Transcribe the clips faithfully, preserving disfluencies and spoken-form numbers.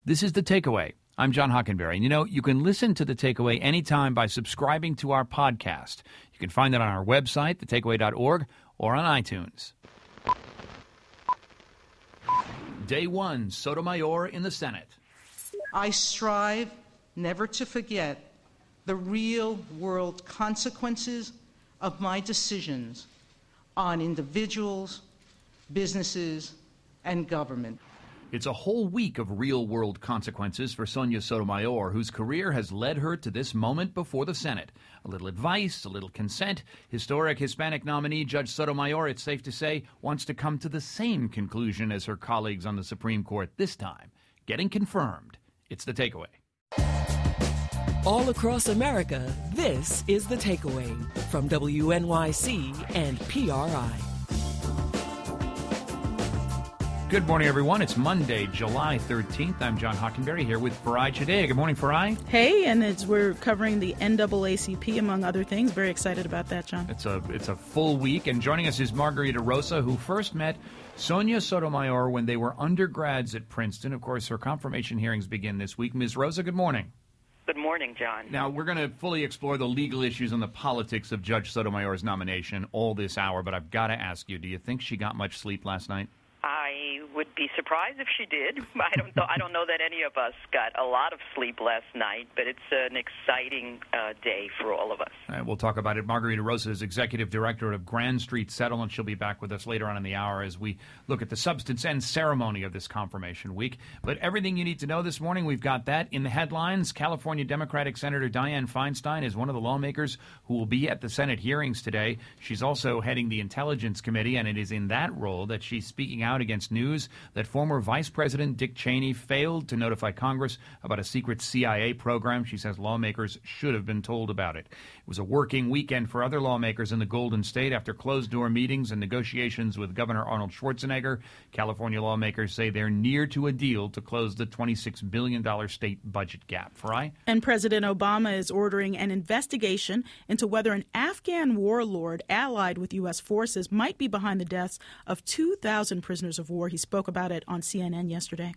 This is The Takeaway. I'm John Hockenberry. And you know, you can listen to The Takeaway anytime by subscribing to our podcast. You can find it on our website, the takeaway dot org, or on iTunes. Day one, Sotomayor in the Senate. I strive never to forget the real-world consequences of my decisions on individuals, businesses, and government. It's a whole week of real-world consequences for Sonia Sotomayor, whose career has led her to this moment before the Senate. A little advice, a little consent. Historic Hispanic nominee Judge Sotomayor, it's safe to say, wants to come to the same conclusion as her colleagues on the Supreme Court this time. Getting confirmed. It's The Takeaway. All across America, this is The Takeaway from W N Y C and P R I. Good morning, everyone. It's Monday, July thirteenth. I'm John Hockenberry here with Farai Chidea. Good morning, Farai. Hey, and it's, we're covering the N double A C P, among other things. Very excited about that, John. It's a it's a full week, and joining us is Margarita Rosa, who first met Sonia Sotomayor when they were undergrads at Princeton. Of course, her confirmation hearings begin this week. Miz Rosa, good morning. Good morning, John. Now, we're going to fully explore the legal issues and the politics of Judge Sotomayor's nomination all this hour, but I've got to ask you, do you think she got much sleep last night? I would be surprised if she did. I don't know, I don't know that any of us got a lot of sleep last night, but it's an exciting uh, day for all of us. All right, we'll talk about it. Margarita Rosa is Executive Director of Grand Street Settlement. She'll be back with us later on in the hour as we look at the substance and ceremony of this confirmation week. But everything you need to know this morning, we've got that in the headlines. California Democratic Senator Dianne Feinstein is one of the lawmakers who will be at the Senate hearings today. She's also heading the Intelligence Committee, and it is in that role that she's speaking out against news that former Vice President Dick Cheney failed to notify Congress about a secret C I A program. She says lawmakers should have been told about it. It was a working weekend for other lawmakers in the Golden State after closed-door meetings and negotiations with Governor Arnold Schwarzenegger. California lawmakers say they're near to a deal to close the twenty-six billion dollars state budget gap. Farai? And President Obama is ordering an investigation into whether an Afghan warlord allied with U S forces might be behind the deaths of two thousand prisoners of war. He spoke about it on C N N yesterday.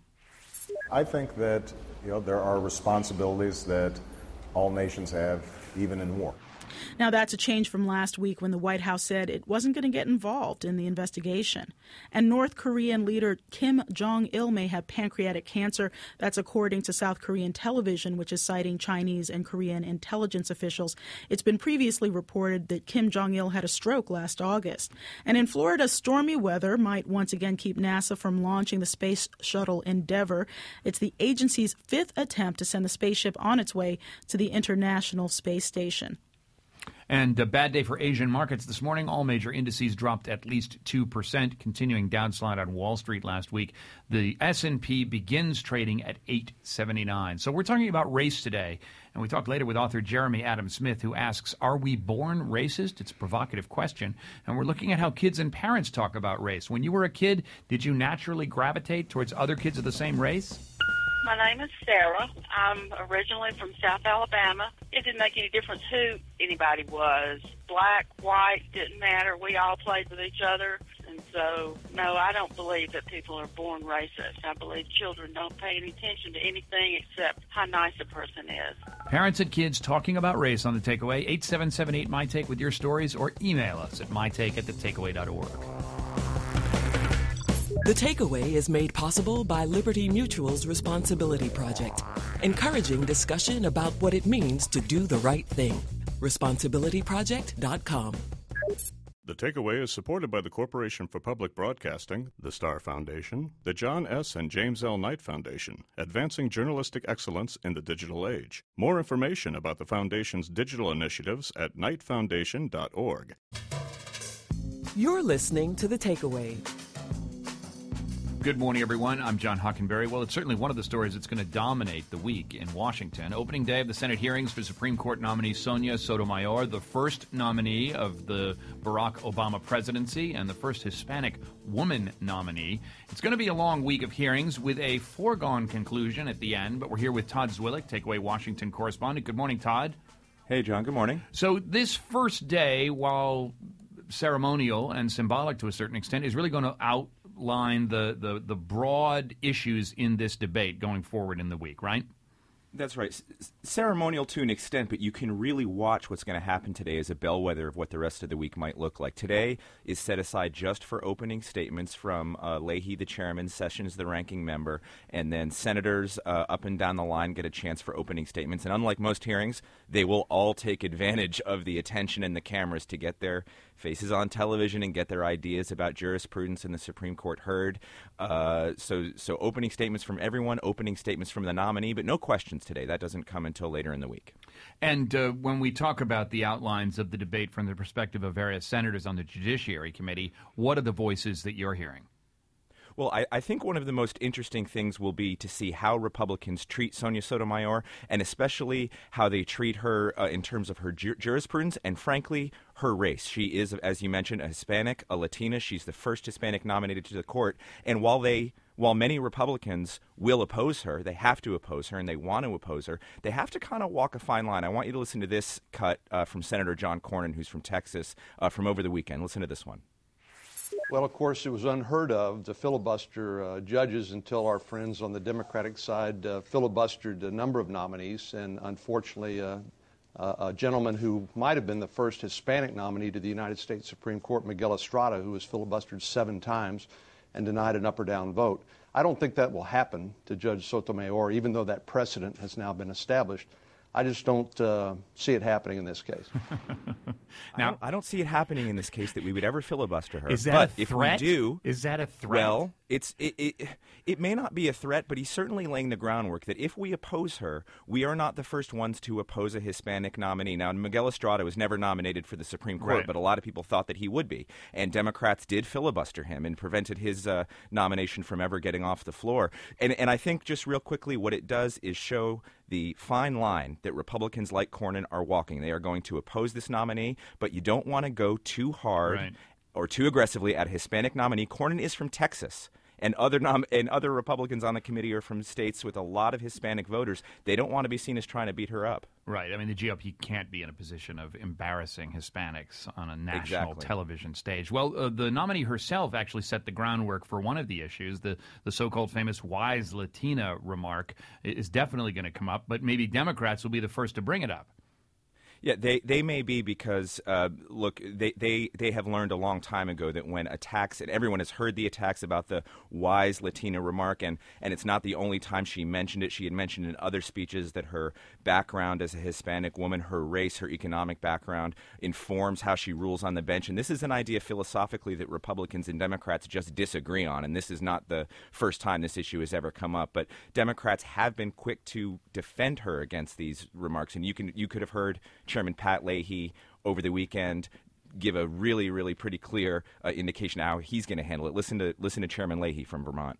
I think that, you know, there are responsibilities that all nations have, even in war. Now, that's a change from last week when the White House said it wasn't going to get involved in the investigation. And North Korean leader Kim Jong-il may have pancreatic cancer. That's according to South Korean television, which is citing Chinese and Korean intelligence officials. It's been previously reported that Kim Jong-il had a stroke last August. And in Florida, stormy weather might once again keep NASA from launching the Space Shuttle Endeavour. It's the agency's fifth attempt to send the spaceship on its way to the International Space Station. And a bad day for Asian markets this morning. All major indices dropped at least two percent, continuing downslide on Wall Street last week. The S and P begins trading at eight seventy-nine. So we're talking about race today. And we talk later with author Jeremy Adam Smith, who asks, are we born racist? It's a provocative question. And we're looking at how kids and parents talk about race. When you were a kid, did you naturally gravitate towards other kids of the same race? My name is Sarah. I'm originally from South Alabama. It didn't make any difference who anybody was. Black, white, didn't matter. We all played with each other. And so, no, I don't believe that people are born racist. I believe children don't pay any attention to anything except how nice a person is. Parents and kids talking about race on The Takeaway. eight seven seven eight my take with your stories, or email us at my take at the takeaway dot org. The Takeaway is made possible by Liberty Mutual's Responsibility Project, encouraging discussion about what it means to do the right thing. responsibility project dot com. The Takeaway is supported by the Corporation for Public Broadcasting, the Star Foundation, the John S. and James L. Knight Foundation, advancing journalistic excellence in the digital age. More information about the Foundation's digital initiatives at knight foundation dot org. You're listening to The Takeaway. Good morning, everyone. I'm John Hockenberry. Well, it's certainly one of the stories that's going to dominate the week in Washington. Opening day of the Senate hearings for Supreme Court nominee Sonia Sotomayor, the first nominee of the Barack Obama presidency and the first Hispanic woman nominee. It's going to be a long week of hearings with a foregone conclusion at the end, but we're here with Todd Zwillich, Takeaway Washington correspondent. Good morning, Todd. Hey, John. Good morning. So this first day, while ceremonial and symbolic to a certain extent, is really going to out outline the, the, the broad issues in this debate going forward in the week, right? That's right. C- ceremonial to an extent, but you can really watch what's going to happen today as a bellwether of what the rest of the week might look like. Today is set aside just for opening statements from uh, Leahy, the chairman, Sessions, the ranking member, and then senators uh, up and down the line get a chance for opening statements. And unlike most hearings, they will all take advantage of the attention and the cameras to get their faces on television and get their ideas about jurisprudence in the Supreme Court heard. Uh, so, so opening statements from everyone, opening statements from the nominee, but no questions today. That doesn't come until later in the week. And uh, when we talk about the outlines of the debate from the perspective of various senators on the Judiciary Committee, what are the voices that you're hearing? Well, I, I think one of the most interesting things will be to see how Republicans treat Sonia Sotomayor, and especially how they treat her uh, in terms of her ju- jurisprudence and, frankly, her race. She is, as you mentioned, a Hispanic, a Latina. She's the first Hispanic nominated to the court. And while they While many Republicans will oppose her, they have to oppose her, and they want to oppose her, they have to kind of walk a fine line. I want you to listen to this cut uh, from Senator John Cornyn, who's from Texas, uh, from over the weekend. Listen to this one. Well, of course, it was unheard of to filibuster uh, judges until our friends on the Democratic side uh, filibustered a number of nominees, and unfortunately, uh, uh, a gentleman who might have been the first Hispanic nominee to the United States Supreme Court, Miguel Estrada, who was filibustered seven times and denied an up or down vote. I don't think that will happen to Judge Sotomayor, even though that precedent has now been established. I just don't uh, see it happening in this case. Now, I don't, I don't see it happening in this case that we would ever filibuster her. Is that but a threat? If we do, is that a threat? Well, it's it, it it may not be a threat, but he's certainly laying the groundwork that if we oppose her, we are not the first ones to oppose a Hispanic nominee. Now, Miguel Estrada was never nominated for the Supreme Court, right. but a lot of people thought that he would be, and Democrats did filibuster him and prevented his uh, nomination from ever getting off the floor. And and I think just real quickly, what it does is show the fine line that Republicans like Cornyn are walking. They are going to oppose this nominee, but you don't want to go too hard right. or too aggressively at a Hispanic nominee. Cornyn is from Texas, and other nom- and other Republicans on the committee are from states with a lot of Hispanic voters. They don't want to be seen as trying to beat her up. Right. I mean, the G O P can't be in a position of embarrassing Hispanics on a national Exactly. television stage. Well, uh, the nominee herself actually set the groundwork for one of the issues. The, the so-called famous wise Latina remark is definitely going to come up, but maybe Democrats will be the first to bring it up. Yeah, they, they may be because, uh, look, they, they, they have learned a long time ago that when attacks, and everyone has heard the attacks about the wise Latina remark, and, and it's not the only time she mentioned it. She had mentioned in other speeches that her background as a Hispanic woman, her race, her economic background informs how she rules on the bench. And this is an idea philosophically that Republicans and Democrats just disagree on, and this is not the first time this issue has ever come up. But Democrats have been quick to defend her against these remarks, and you can you could have heard Chairman Pat Leahy over the weekend give a really, really pretty clear uh, indication of how he's going to handle it. Listen to listen to Chairman Leahy from Vermont.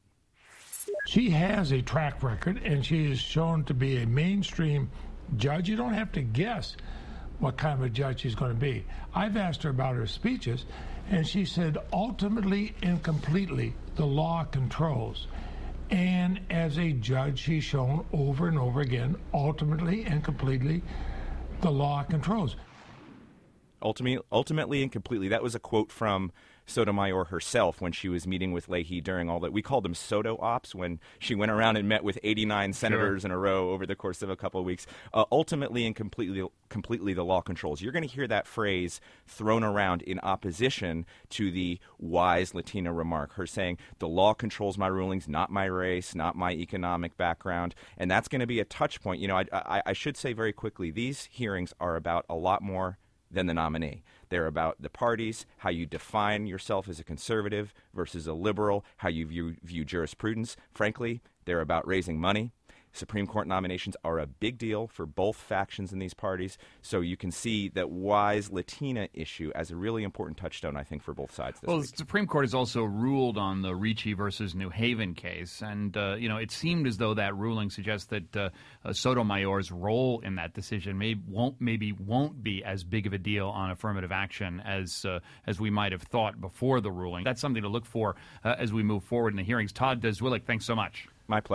She has a track record, and she is shown to be a mainstream judge. You don't have to guess what kind of a judge she's going to be. I've asked her about her speeches, and she said, ultimately and completely, the law controls. And as a judge, she's shown over and over again, ultimately and completely, the law controls. Ultimately, ultimately and completely. That was a quote from Sotomayor herself when she was meeting with Leahy during all that. We called them Soto Ops when she went around and met with eighty-nine senators sure. in a row over the course of a couple of weeks. Uh, ultimately and completely, completely the law controls. You're going to hear that phrase thrown around in opposition to the wise Latina remark, her saying, the law controls my rulings, not my race, not my economic background. And that's going to be a touch point. You know, I, I, I should say very quickly, these hearings are about a lot more than the nominee. They're about the parties, how you define yourself as a conservative versus a liberal, how you view, view jurisprudence. Frankly, they're about raising money. Supreme Court nominations are a big deal for both factions in these parties, so you can see that wise Latina issue as a really important touchstone, I think, for both sides this well, week. The Supreme Court has also ruled on the Ricci versus New Haven case, and uh, you know it seemed as though that ruling suggests that uh, uh, Sotomayor's role in that decision may won't maybe won't be as big of a deal on affirmative action as uh, as we might have thought before the ruling. That's something to look for uh, as we move forward in the hearings. Todd Dzwilek, thanks so much. My pleasure.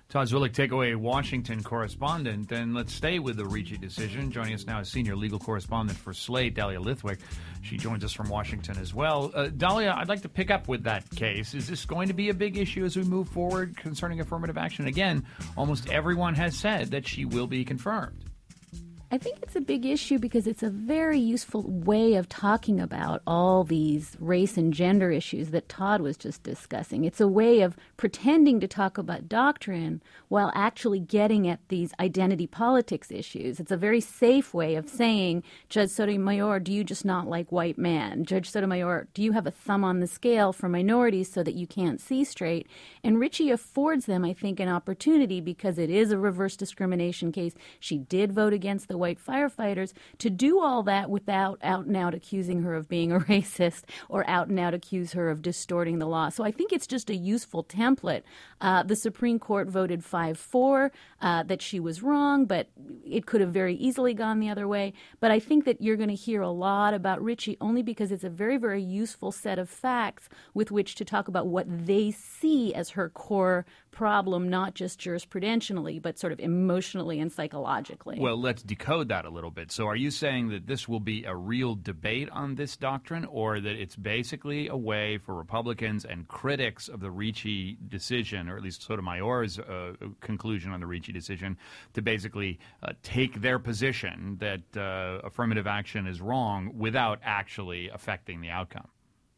Todd Zwillich, Takeaway Washington correspondent. And let's stay with the Ricci decision. Joining us now is senior legal correspondent for Slate, Dahlia Lithwick. She joins us from Washington as well. Uh, Dahlia, I'd like to pick up with that case. Is this going to be a big issue as we move forward concerning affirmative action? Again, almost everyone has said that she will be confirmed. I think it's a big issue because it's a very useful way of talking about all these race and gender issues that Todd was just discussing. It's a way of pretending to talk about doctrine while actually getting at these identity politics issues. It's a very safe way of saying, Judge Sotomayor, do you just not like white men? Judge Sotomayor, do you have a thumb on the scale for minorities so that you can't see straight? And Ricci affords them, I think, an opportunity because it is a reverse discrimination case. She did vote against the white firefighters to do all that without out and out accusing her of being a racist or out and out accuse her of distorting the law. So I think it's just a useful template. Uh, the Supreme Court voted five four uh, that she was wrong, but it could have very easily gone the other way. But I think that you're going to hear a lot about Ricci only because it's a very, very useful set of facts with which to talk about what they see as her core problem, not just jurisprudentially, but sort of emotionally and psychologically. Well, let's decode that a little bit. So are you saying that this will be a real debate on this doctrine, or that it's basically a way for Republicans and critics of the Ricci decision, or at least Sotomayor's uh, conclusion on the Ricci decision, to basically uh, take their position that uh, affirmative action is wrong without actually affecting the outcome?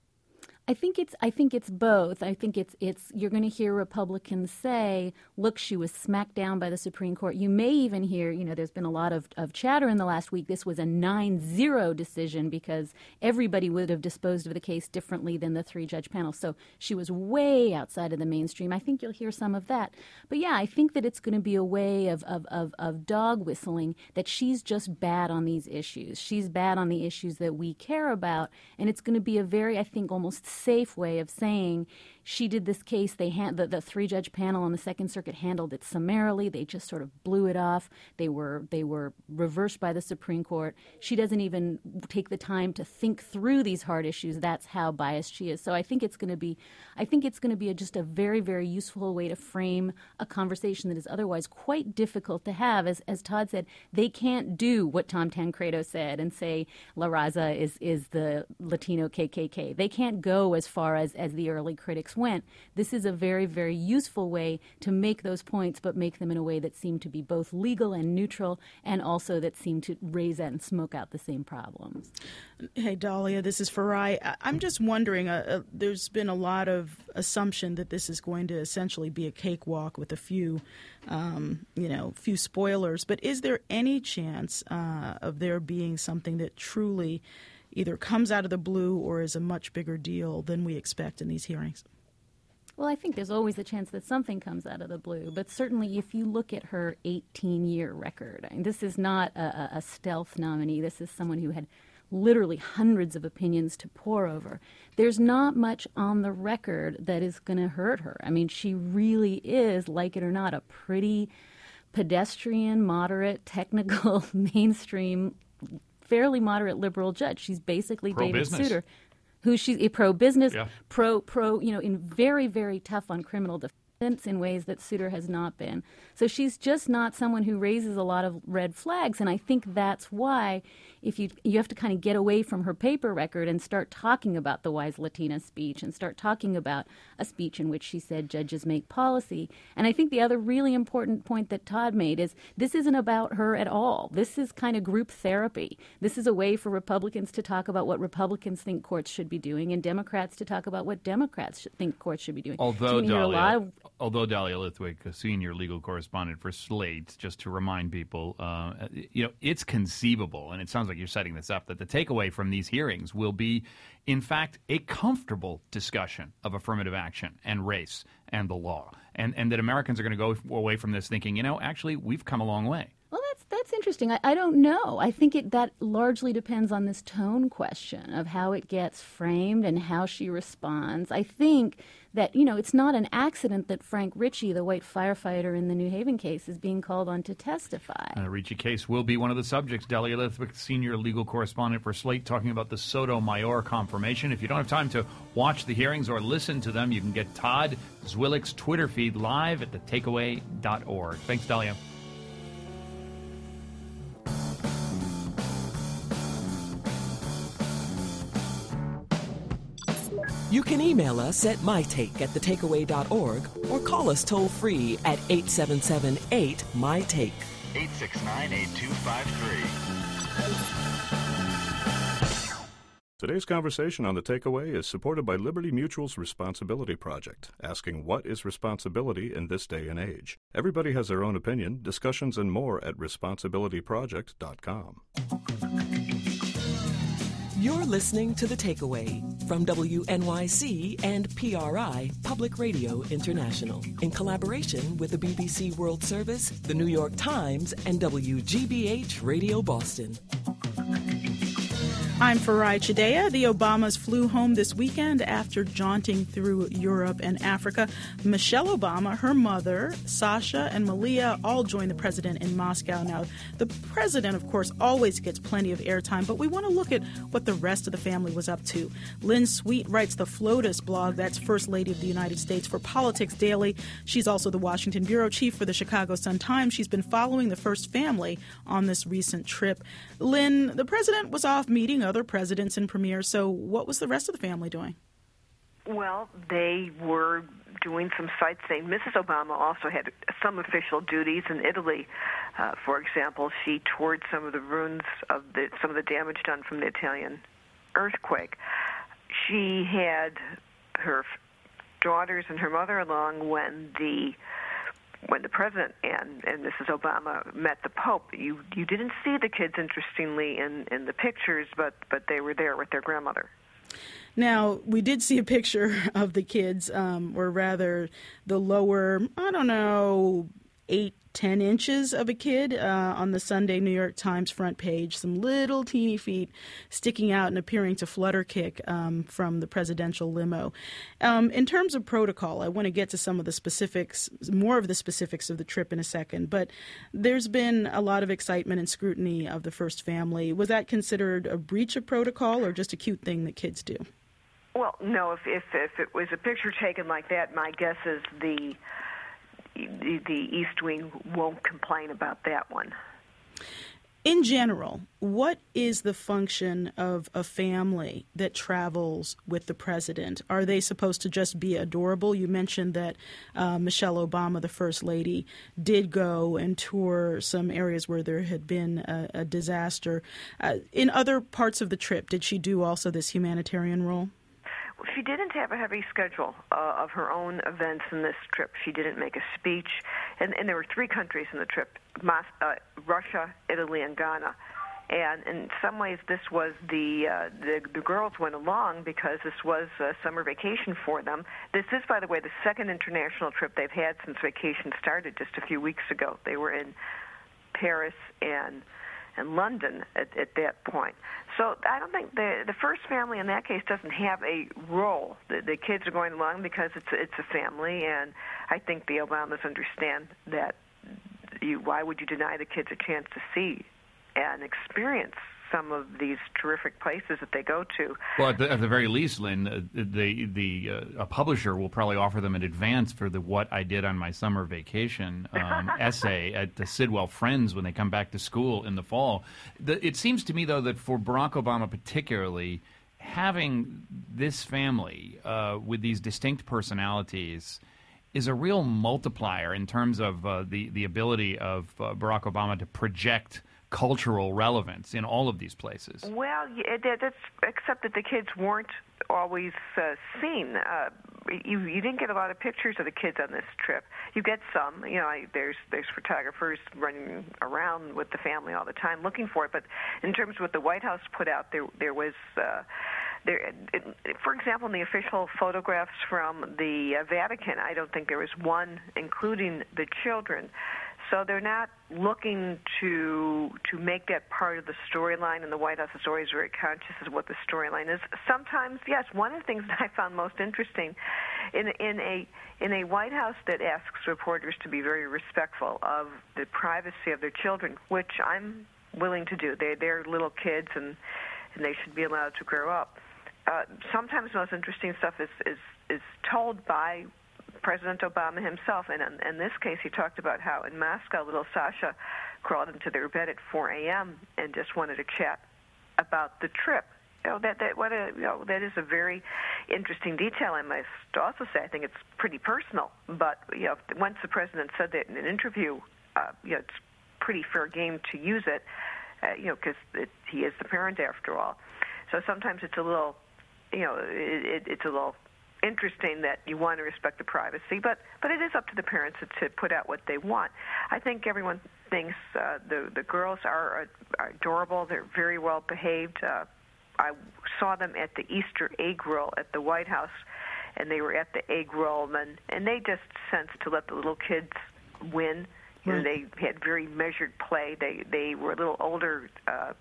I think it's I think it's both. I think it's it's you're going to hear Republicans say, look, she was smacked down by the Supreme Court. You may even hear, you know, there's been a lot of, of chatter in the last week. This was a nine zero decision because everybody would have disposed of the case differently than the three-judge panel. So she was way outside of the mainstream. I think you'll hear some of that. But, yeah, I think that it's going to be a way of, of, of, of dog whistling that she's just bad on these issues. She's bad on the issues that we care about. And it's going to be a very, I think, almost safe way of saying she did this case. They had the, the three-judge panel on the Second Circuit handled it summarily. They just sort of blew it off. They were they were reversed by the Supreme Court. She doesn't even take the time to think through these hard issues. That's how biased she is. So I think it's going to be, I think it's going to be a, just a very very useful way to frame a conversation that is otherwise quite difficult to have. As as Todd said, they can't do what Tom Tancredo said and say La Raza is is the Latino K K K. They can't go as far as as the early critics went. This is a very, very useful way to make those points, but make them in a way that seemed to be both legal and neutral, and also that seemed to raise out and smoke out the same problems. Hey, Dahlia, this is Farai. I'm just wondering, uh, uh, there's been a lot of assumption that this is going to essentially be a cakewalk with a few, um, you know, few spoilers, but is there any chance uh, of there being something that truly either comes out of the blue or is a much bigger deal than we expect in these hearings? Well, I think there's always a chance that something comes out of the blue, but certainly if you look at her eighteen-year record, I mean, this is not a, a stealth nominee. This is someone who had literally hundreds of opinions to pour over. There's not much on the record that is going to hurt her. I mean, she really is, like it or not, a pretty pedestrian, moderate, technical, mainstream, fairly moderate liberal judge. She's basically David Souter, who she's a pro-business, yeah. pro, pro, you know, in very, very tough on criminal defense in ways that Souter has not been. So she's just not someone who raises a lot of red flags, and I think that's why if you you have to kind of get away from her paper record and start talking about the Wise Latina speech and start talking about a speech in which she said judges make policy. And I think the other really important point that Todd made is this isn't about her at all. This is kind of group therapy. This is a way for Republicans to talk about what Republicans think courts should be doing and Democrats to talk about what Democrats should think courts should be doing. Although, so Dahlia, of- although Dahlia Lithwick, a senior legal correspondent for Slate, just to remind people, uh, you know, it's conceivable, and it sounds like you're setting this up, that the takeaway from these hearings will be, in fact, a comfortable discussion of affirmative action and race and the law, and, and that Americans are going to go away from this thinking, you know, actually, we've come a long way. Well, that's that's interesting. I, I don't know. I think it that largely depends on this tone question of how it gets framed and how she responds. I think that, you know, it's not an accident that Frank Ritchie, the white firefighter in the New Haven case, is being called on to testify. The uh, Ritchie case will be one of the subjects. Delia Lithwick, senior legal correspondent for Slate, talking about the Sotomayor confirmation. If you don't have time to watch the hearings or listen to them, you can get Todd Zwillich's Twitter feed live at the takeaway dot org. Thanks, Delia. You can email us at mytake at the takeaway dot org or call us toll-free at eight seven seven eight M Y take. eight six nine, eight two five three. Today's conversation on The Takeaway is supported by Liberty Mutual's Responsibility Project, asking what is responsibility in this day and age. Everybody has their own opinion. Discussions and more at responsibility project dot com. You're listening to The Takeaway from W N Y C and P R I Public Radio International in collaboration with the B B C World Service, the New York Times, and W G B H Radio Boston. I'm Farai Chideya. The Obamas flew home this weekend after jaunting through Europe and Africa. Michelle Obama, her mother, Sasha, and Malia all joined the president in Moscow. Now, the president, of course, always gets plenty of airtime, but we want to look at what the rest of the family was up to. Lynn Sweet writes the FLOTUS blog, that's First Lady of the United States, for Politics Daily. She's also the Washington bureau chief for the Chicago Sun-Times. She's been following the first family on this recent trip. Lynn, the president was off meeting other presidents and premiers, so what was the rest of the family doing? Well, they were doing some sightseeing. Missus Obama also had some official duties in Italy. Uh, for example, she toured some of the ruins of the, some of the damage done from the Italian earthquake. She had her daughters and her mother along when the when the president and, and Missus Obama met the Pope. You you didn't see the kids, interestingly, in, in the pictures, but, but they were there with their grandmother. Now, we did see a picture of the kids, um, or rather the lower, I don't know, eight, ten inches of a kid uh, on the Sunday New York Times front page. Some little teeny feet sticking out and appearing to flutter kick um, from the presidential limo. Um, in terms of protocol, I want to get to some of the specifics, more of the specifics of the trip in a second, but there's been a lot of excitement and scrutiny of the first family. Was that considered a breach of protocol or just a cute thing that kids do? Well, no, if, if, if it was a picture taken like that, my guess is the The, the East Wing won't complain about that one. In general, what is the function of a family that travels with the president? Are they supposed to just be adorable? You mentioned that uh, Michelle Obama, the First Lady, did go and tour some areas where there had been a, a disaster. Uh, in other parts of the trip, did she do also this humanitarian role? She didn't have a heavy schedule uh, of her own events in this trip. She didn't make a speech. And, and there were three countries in the trip, Mas- uh, Russia, Italy, and Ghana. And in some ways, this was the, uh, the the girls went along because this was a summer vacation for them. This is, by the way, the second international trip they've had since vacation started just a few weeks ago. They were in Paris and and London at, at that point. So I don't think the the first family in that case doesn't have a role. The, the kids are going along because it's it's a family, and I think the Obamas understand that. You, why would you deny the kids a chance to see and experience some of these terrific places that they go to? Well, at the, at the very least, Lynn, uh, the the uh, a publisher will probably offer them in advance for the "What I Did on My Summer Vacation" um, essay at the Sidwell Friends when they come back to school in the fall. The, it seems to me, though, that for Barack Obama particularly, having this family uh, with these distinct personalities is a real multiplier in terms of uh, the, the ability of uh, Barack Obama to project cultural relevance in all of these places. Well, yeah, that, that's except that the kids weren't always uh, seen. Uh, you you didn't get a lot of pictures of the kids on this trip. You get some. You know, I, there's there's photographers running around with the family all the time looking for it. But in terms of what the White House put out, there there was. Uh, There, it, for example, in the official photographs from the uh, Vatican, I don't think there was one including the children. So they're not looking to to make that part of the storyline, and the White House is always very conscious of what the storyline is. Sometimes, yes, one of the things that I found most interesting in in a in a White House that asks reporters to be very respectful of the privacy of their children, which I'm willing to do. They they're little kids and and they should be allowed to grow up. Uh, sometimes the most interesting stuff is is is told by President Obama himself, and in, in this case, he talked about how in Moscow, little Sasha crawled into their bed at four a.m. and just wanted to chat about the trip. You know, that that what a you know that is a very interesting detail. I must also say, I think it's pretty personal. But you know, once the president said that in an interview, uh, you know, it's pretty fair game to use it. Uh, you know, because he is the parent after all. So sometimes it's a little, you know, it, it, it's a little interesting that you want to respect the privacy, but but it is up to the parents to, to put out what they want. I think everyone thinks uh, the the girls are, are adorable. They're very well behaved. Uh, I saw them at the Easter egg roll at the White House, and they were at the egg roll, and and they just sensed to let the little kids win. You know, they had very measured play. They they were a little older. Uh,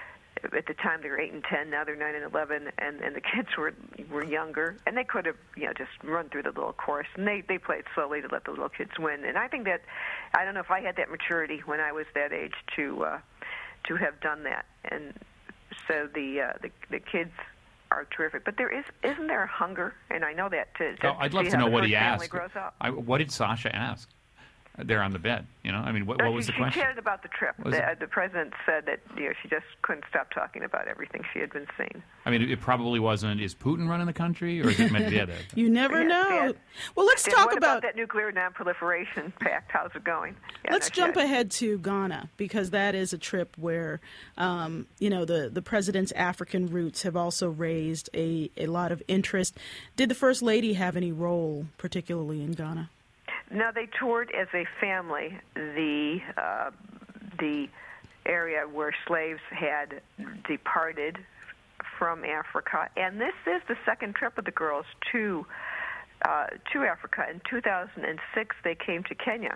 At the time, they were eight and ten. Now they're nine and eleven, and, and the kids were were younger, and they could have, you know, just run through the little course. And they they played slowly to let the little kids win. And I think that, I don't know if I had that maturity when I was that age to uh, to have done that. And so the uh, the the kids are terrific. But there is isn't there a hunger? And I know that to. to oh, I'd to love see to how know the what first he family asked. grows up. I, what did Sasha ask? There on the bed, you know. I mean, what, what No, was she, the question? She chatted about the trip. Was The, it- uh, the president said that you know she just couldn't stop talking about everything she had been seeing. I mean, it, it probably wasn't. Is Putin running the country, or is it Medvedev? You never Yeah, know. yeah. Well, let's And talk what about, that nuclear non-proliferation pact. How's it going? Yeah, let's no, jump she- ahead to Ghana, because that is a trip where, um, you know, the, the president's African roots have also raised a, a lot of interest. Did the First Lady have any role, particularly in Ghana? No, they toured as a family the uh, the area where slaves had departed from Africa, and this is the second trip of the girls to uh, to Africa. In two thousand six, they came to Kenya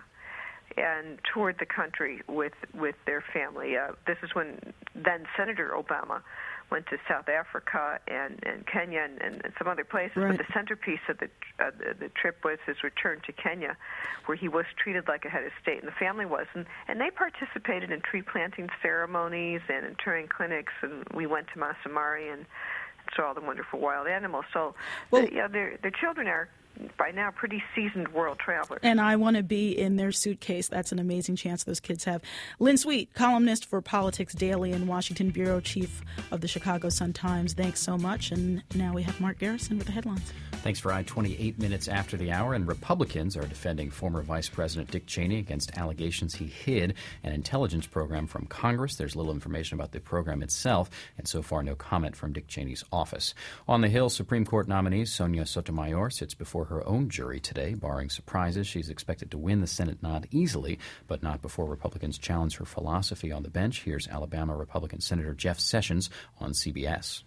and toured the country with with their family. Uh, this is when then Senator Obama went to South Africa and, and Kenya and, and some other places. Right. But the centerpiece of the, uh, the the trip was his return to Kenya, where he was treated like a head of state, and the family was. And, and they participated in tree planting ceremonies and in touring clinics, and we went to Maasai and saw all the wonderful wild animals. So, Well- the, you know, their their children are by now pretty seasoned world travelers. And I want to be in their suitcase. That's an amazing chance those kids have. Lynn Sweet, columnist for Politics Daily and Washington bureau chief of the Chicago Sun-Times. Thanks so much. And now we have Mark Garrison with the headlines. Thanks, Fry. twenty-eight minutes after the hour, and Republicans are defending former Vice President Dick Cheney against allegations he hid an intelligence program from Congress. There's little information about the program itself, and so far no comment from Dick Cheney's office. On the Hill, Supreme Court nominee Sonia Sotomayor sits before her own jury today. Barring surprises, she's expected to win the Senate nod easily, but not before Republicans challenge her philosophy on the bench. Here's Alabama Republican Senator Jeff Sessions on C B S.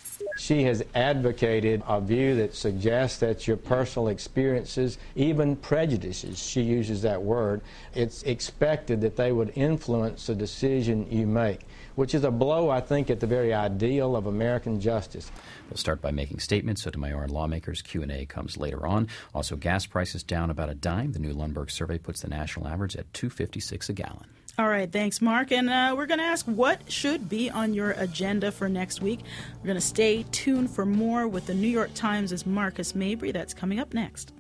She has advocated a view that suggests that your personal experiences, even prejudices, she uses that word, it's expected that they would influence the decision you make, which is a blow, I think, at the very ideal of American justice. We'll start by making statements. Sotomayor and lawmakers. Q and A comes later on. Also, gas prices down about a dime. The new Lundberg survey puts the national average at two fifty-six a gallon. All right, thanks, Mark. And uh, we're going to ask what should be on your agenda for next week. We're going to stay tuned for more with the New York Times' Marcus Mabry. That's coming up next.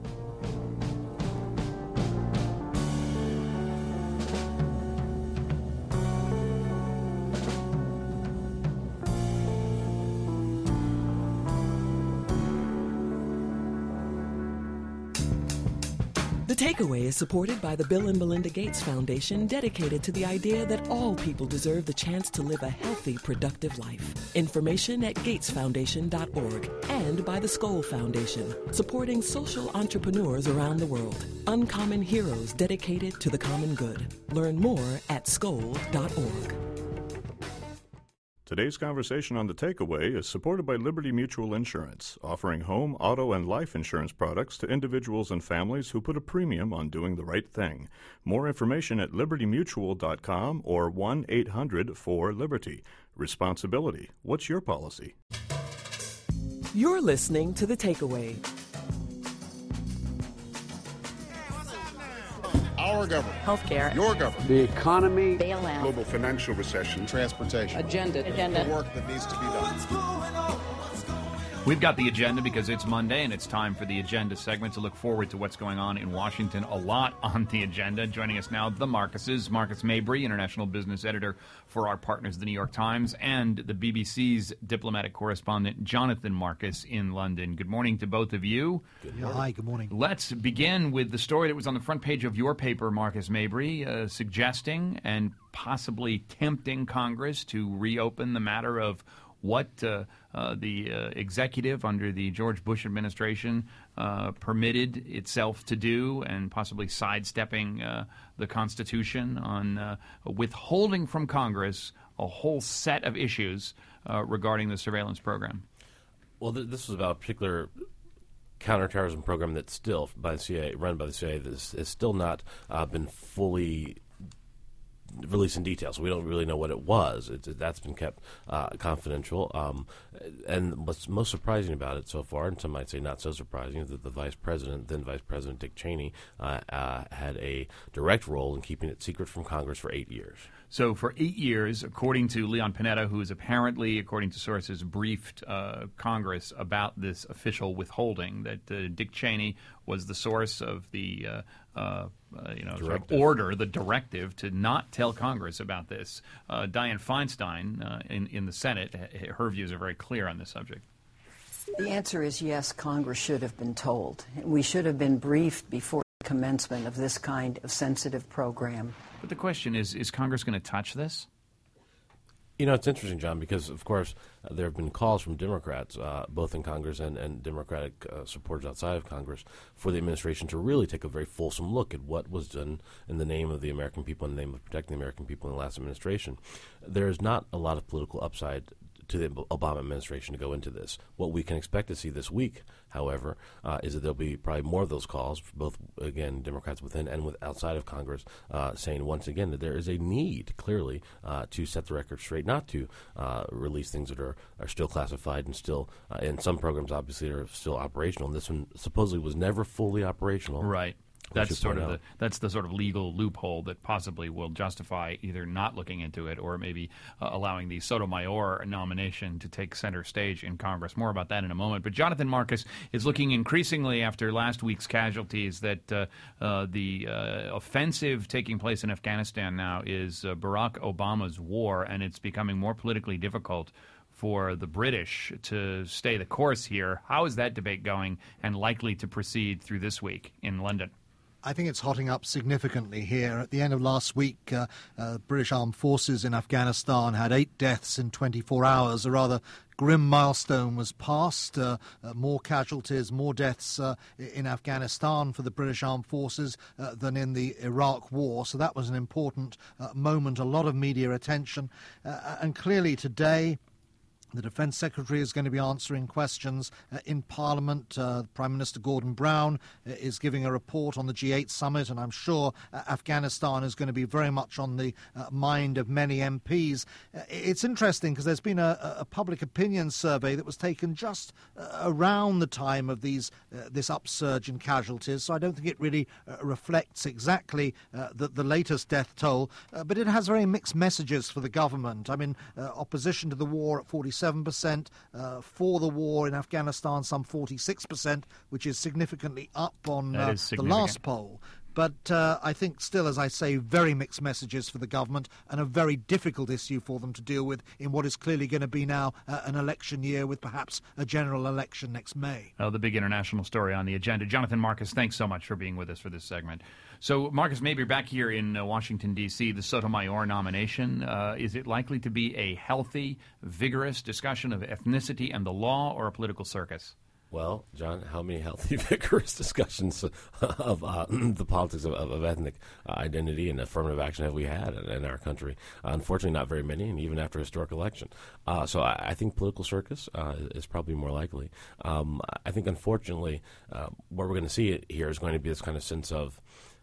The Takeaway is supported by the Bill and Melinda Gates Foundation, dedicated to the idea that all people deserve the chance to live a healthy, productive life. Information at gates foundation dot org, and by the Skoll Foundation, supporting social entrepreneurs around the world. Uncommon heroes dedicated to the common good. Learn more at skoll dot org. Today's conversation on The Takeaway is supported by Liberty Mutual Insurance, offering home, auto, and life insurance products to individuals and families who put a premium on doing the right thing. More information at liberty mutual dot com or one eight hundred four liberty. Responsibility. What's your policy? You're listening to The Takeaway. Our government. Healthcare. Your government. The economy. Bailout. Global financial recession. Transportation. Agenda. Agenda. The work that needs to be done. We've got the agenda because it's Monday and it's time for the agenda segment to look forward to what's going on in Washington. A lot on the agenda. Joining us now, the Marcuses. Marcus Mabry, international business editor for our partners, the New York Times, and the B B C's diplomatic correspondent, Jonathan Marcus, in London. Good morning to both of you. Good morning. Hi, good morning. Let's begin with the story that was on the front page of your paper, Marcus Mabry, uh, suggesting and possibly tempting Congress to reopen the matter of what uh, uh, the uh, executive under the George Bush administration uh, permitted itself to do, and possibly sidestepping uh, the Constitution on uh, withholding from Congress a whole set of issues uh, regarding the surveillance program. Well, th- this was about a particular counterterrorism program that's still by the C I A, run by the C I A, that has still not uh, been fully released in detail, so we don't really know what it was. It, it, that's been kept uh, confidential. Um, and what's most surprising about it so far, and some might say not so surprising, is that the vice president, then Vice President Dick Cheney, uh, uh, had a direct role in keeping it secret from Congress for eight years. So for eight years, according to Leon Panetta, who is apparently, according to sources, briefed uh, Congress about this official withholding, that uh, Dick Cheney was the source of the uh, uh, uh, you know sort of order, the directive to not tell Congress about this. Uh, Dianne Feinstein uh, in, in the Senate, her views are very clear on this subject. The answer is yes, Congress should have been told. We should have been briefed before the commencement of this kind of sensitive program. But the question is, is Congress going to touch this? You know, it's interesting, John, because, of course, uh, there have been calls from Democrats, uh, both in Congress and, and Democratic uh, supporters outside of Congress, for the administration to really take a very fulsome look at what was done in the name of the American people, in the name of protecting the American people in the last administration. There is not a lot of political upside to the Obama administration to go into this. What we can expect to see this week, however, uh, is that there'll be probably more of those calls, both, again, Democrats within and with outside of Congress, uh, saying once again that there is a need, clearly, uh, to set the record straight, not to uh, release things that are, are still classified and still, uh, and some programs obviously are still operational. And this one supposedly was never fully operational. Right. That's sort of the that's the sort of legal loophole that possibly will justify either not looking into it or maybe uh, allowing the Sotomayor nomination to take center stage in Congress. More about that in a moment. But Jonathan Marcus is looking increasingly after last week's casualties that uh, uh, the uh, offensive taking place in Afghanistan now is uh, Barack Obama's war, and it's becoming more politically difficult for the British to stay the course here. How is that debate going and likely to proceed through this week in London? I think it's hotting up significantly here. At the end of last week, uh, uh, British Armed Forces in Afghanistan had eight deaths in twenty-four hours. A rather grim milestone was passed. Uh, uh, more casualties, more deaths uh, in Afghanistan for the British Armed Forces uh, than in the Iraq War. So that was an important uh, moment, a lot of media attention. Uh, and clearly today, the Defence Secretary is going to be answering questions uh, in Parliament. Uh, Prime Minister Gordon Brown uh, is giving a report on the G eight summit, and I'm sure uh, Afghanistan is going to be very much on the uh, mind of many M Ps. Uh, it's interesting because there's been a, a public opinion survey that was taken just uh, around the time of these uh, this upsurge in casualties, so I don't think it really uh, reflects exactly uh, the, the latest death toll, uh, but it has very mixed messages for the government. I mean, uh, opposition to the war at forty-seven percent, uh, for the war in Afghanistan some forty-six percent, which is significantly up on uh, the last poll. But uh, I think still, as I say, very mixed messages for the government and a very difficult issue for them to deal with in what is clearly going to be now uh, an election year with perhaps a general election next May. Oh, the big international story on the agenda. Jonathan Marcus, thanks so much for being with us for this segment. So, Marcus, maybe back here in uh, Washington, D C, the Sotomayor nomination, uh, is it likely to be a healthy, vigorous discussion of ethnicity and the law or a political circus? Well, John, how many healthy, vigorous discussions of uh, the politics of, of, of ethnic uh, identity and affirmative action have we had in, in our country? Uh, unfortunately, not very many, and even after a historic election. Uh, so I, I think political circus uh, is probably more likely. Um, I think, unfortunately, uh, what we're going to see it here is going to be this kind of sense of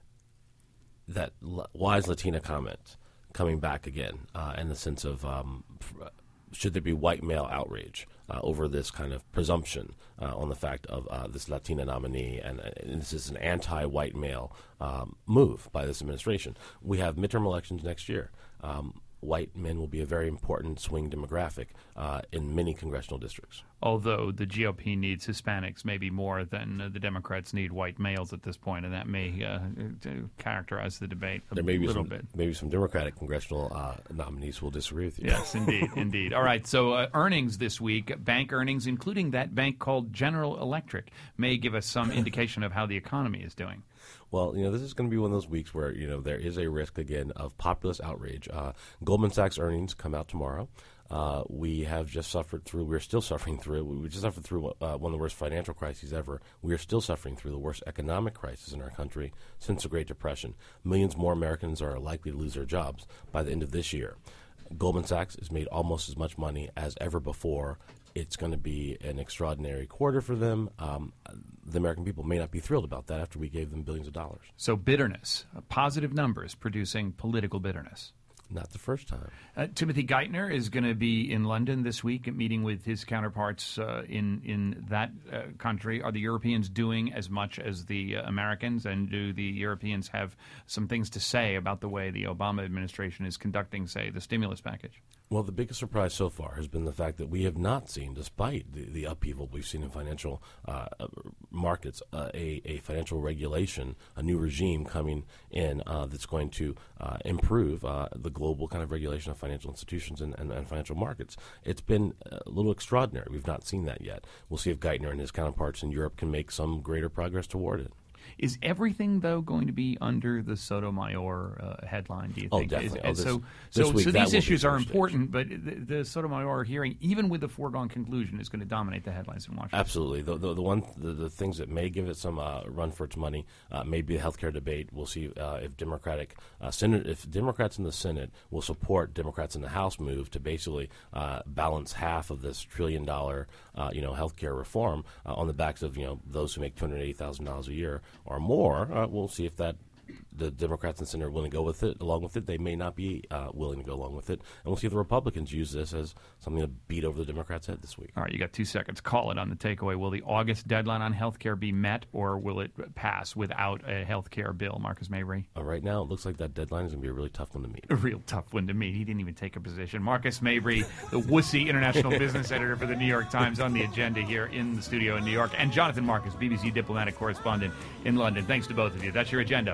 that l- wise Latina comment coming back again, uh, in the sense of um, should there be white male outrage uh, over this kind of presumption uh, on the fact of uh, this Latina nominee, and, and this is an anti-white male um, move by this administration. We have midterm elections next year. Um, white men will be a very important swing demographic uh, in many congressional districts. Although the G O P needs Hispanics maybe more than uh, the Democrats need white males at this point, and that may uh, to characterize the debate a there may be little some, bit. Maybe some Democratic congressional uh, nominees will disagree with you. Yes, indeed, indeed. All right, so uh, earnings this week, bank earnings, including that bank called General Electric, may give us some indication of how the economy is doing. Well, you know, this is going to be one of those weeks where, you know, there is a risk, again, of populist outrage. Uh, Goldman Sachs earnings come out tomorrow. Uh, we have just suffered through, we're still suffering through, we just suffered through uh, one of the worst financial crises ever. We are still suffering through the worst economic crisis in our country since the Great Depression. Millions more Americans are likely to lose their jobs by the end of this year. Goldman Sachs has made almost as much money as ever before. It's going to be an extraordinary quarter for them. Um, the American people may not be thrilled about that after we gave them billions of dollars. So bitterness, uh, positive numbers producing political bitterness. Not the first time. Uh, Timothy Geithner is going to be in London this week, meeting with his counterparts uh, in in that uh, country. Are the Europeans doing as much as the uh, Americans, and do the Europeans have some things to say about the way the Obama administration is conducting, say, the stimulus package? Well, the biggest surprise so far has been the fact that we have not seen, despite the, the upheaval we've seen in financial uh, markets, uh, a, a financial regulation, a new regime coming in uh, that's going to uh, improve uh, the global kind of regulation of financial institutions and, and, and financial markets. It's been a little extraordinary. We've not seen that yet. We'll see if Geithner and his counterparts in Europe can make some greater progress toward it. Is everything, though, going to be under the Sotomayor uh, headline, do you Oh, think? definitely. Is, Oh, this, so this so, week, so that these will issues be are first important, but the, the Sotomayor hearing, even with the foregone conclusion, is going to dominate the headlines in Washington. Absolutely. The, the, the one, the, the things that may give it some uh, run for its money uh, may be the health care debate. We'll see uh, if Democratic uh, Senate, if Democrats in the Senate will support Democrats in the House move to basically uh, balance half of this trillion dollar, uh, you know, health care reform uh, on the backs of, you know, those who make two hundred eighty thousand dollars a year or more. Uh, we'll see if that the Democrats in the Senate are willing to go with it, along with it. They may not be uh, willing to go along with it. And we'll see if the Republicans use this as something to beat over the Democrats' head this week. All right, you got two seconds. Call it on the takeaway. Will the August deadline on health care be met, or will it pass without a health care bill? Marcus Mabry? Uh, right now, it looks like that deadline is going to be a really tough one to meet. A real tough one to meet. He didn't even take a position. Marcus Mabry, the wussy international business editor for the New York Times, on the agenda here in the studio in New York. And Jonathan Marcus, B B C diplomatic correspondent in London. Thanks to both of you. That's your agenda.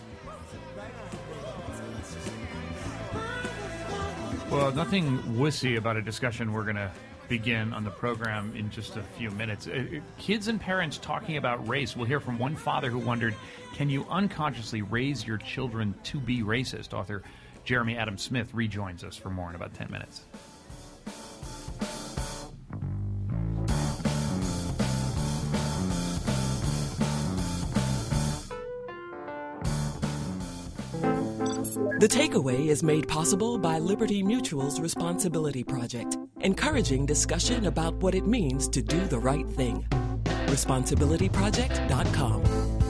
Well, nothing wussy about a discussion we're going to begin on the program in just a few minutes. Uh, kids and parents talking about race. We'll hear from one father who wondered, can you unconsciously raise your children to be racist? Author Jeremy Adam Smith rejoins us for more in about ten minutes. The Takeaway is made possible by Liberty Mutual's Responsibility Project, encouraging discussion about what it means to do the right thing. responsibility project dot com.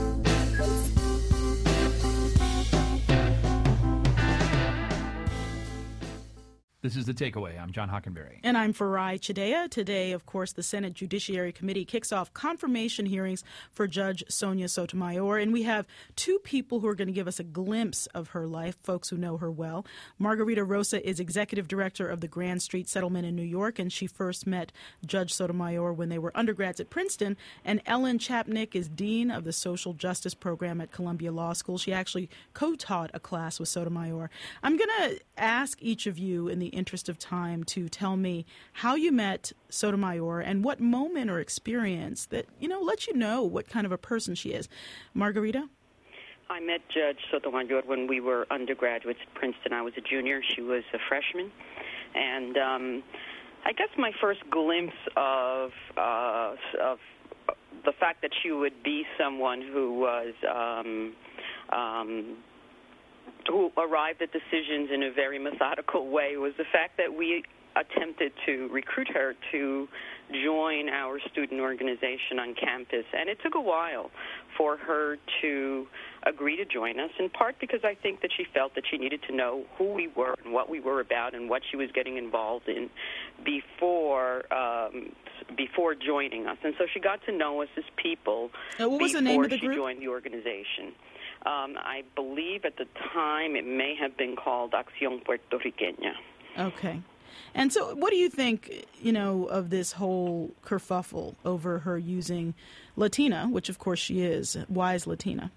This is The Takeaway. I'm John Hockenberry. And I'm Farai Chideya. Today, of course, the Senate Judiciary Committee kicks off confirmation hearings for Judge Sonia Sotomayor. And we have two people who are going to give us a glimpse of her life, folks who know her well. Margarita Rosa is executive director of the Grand Street Settlement in New York, and she first met Judge Sotomayor when they were undergrads at Princeton. And Ellen Chapnick is dean of the Social Justice Program at Columbia Law School. She actually co-taught a class with Sotomayor. I'm going to ask each of you in the interest of time to tell me how you met Sotomayor and what moment or experience that, you know, lets you know what kind of a person she is. Margarita? I met Judge Sotomayor when we were undergraduates at Princeton. I was a junior. She was a freshman. And um, I guess my first glimpse of, uh, of the fact that she would be someone who was um, um, who arrived at decisions in a very methodical way was the fact that we attempted to recruit her to join our student organization on campus. And it took a while for her to agree to join us, in part because I think that she felt that she needed to know who we were and what we were about and what she was getting involved in before um, before joining us. And so she got to know us as people uh, what was before the name of the she group? joined the organization. Um, I believe at the time it may have been called Acción Puertorriqueña. Okay. And so what do you think, you know, of this whole kerfuffle over her using Latina, which of course she is? Why is Latina?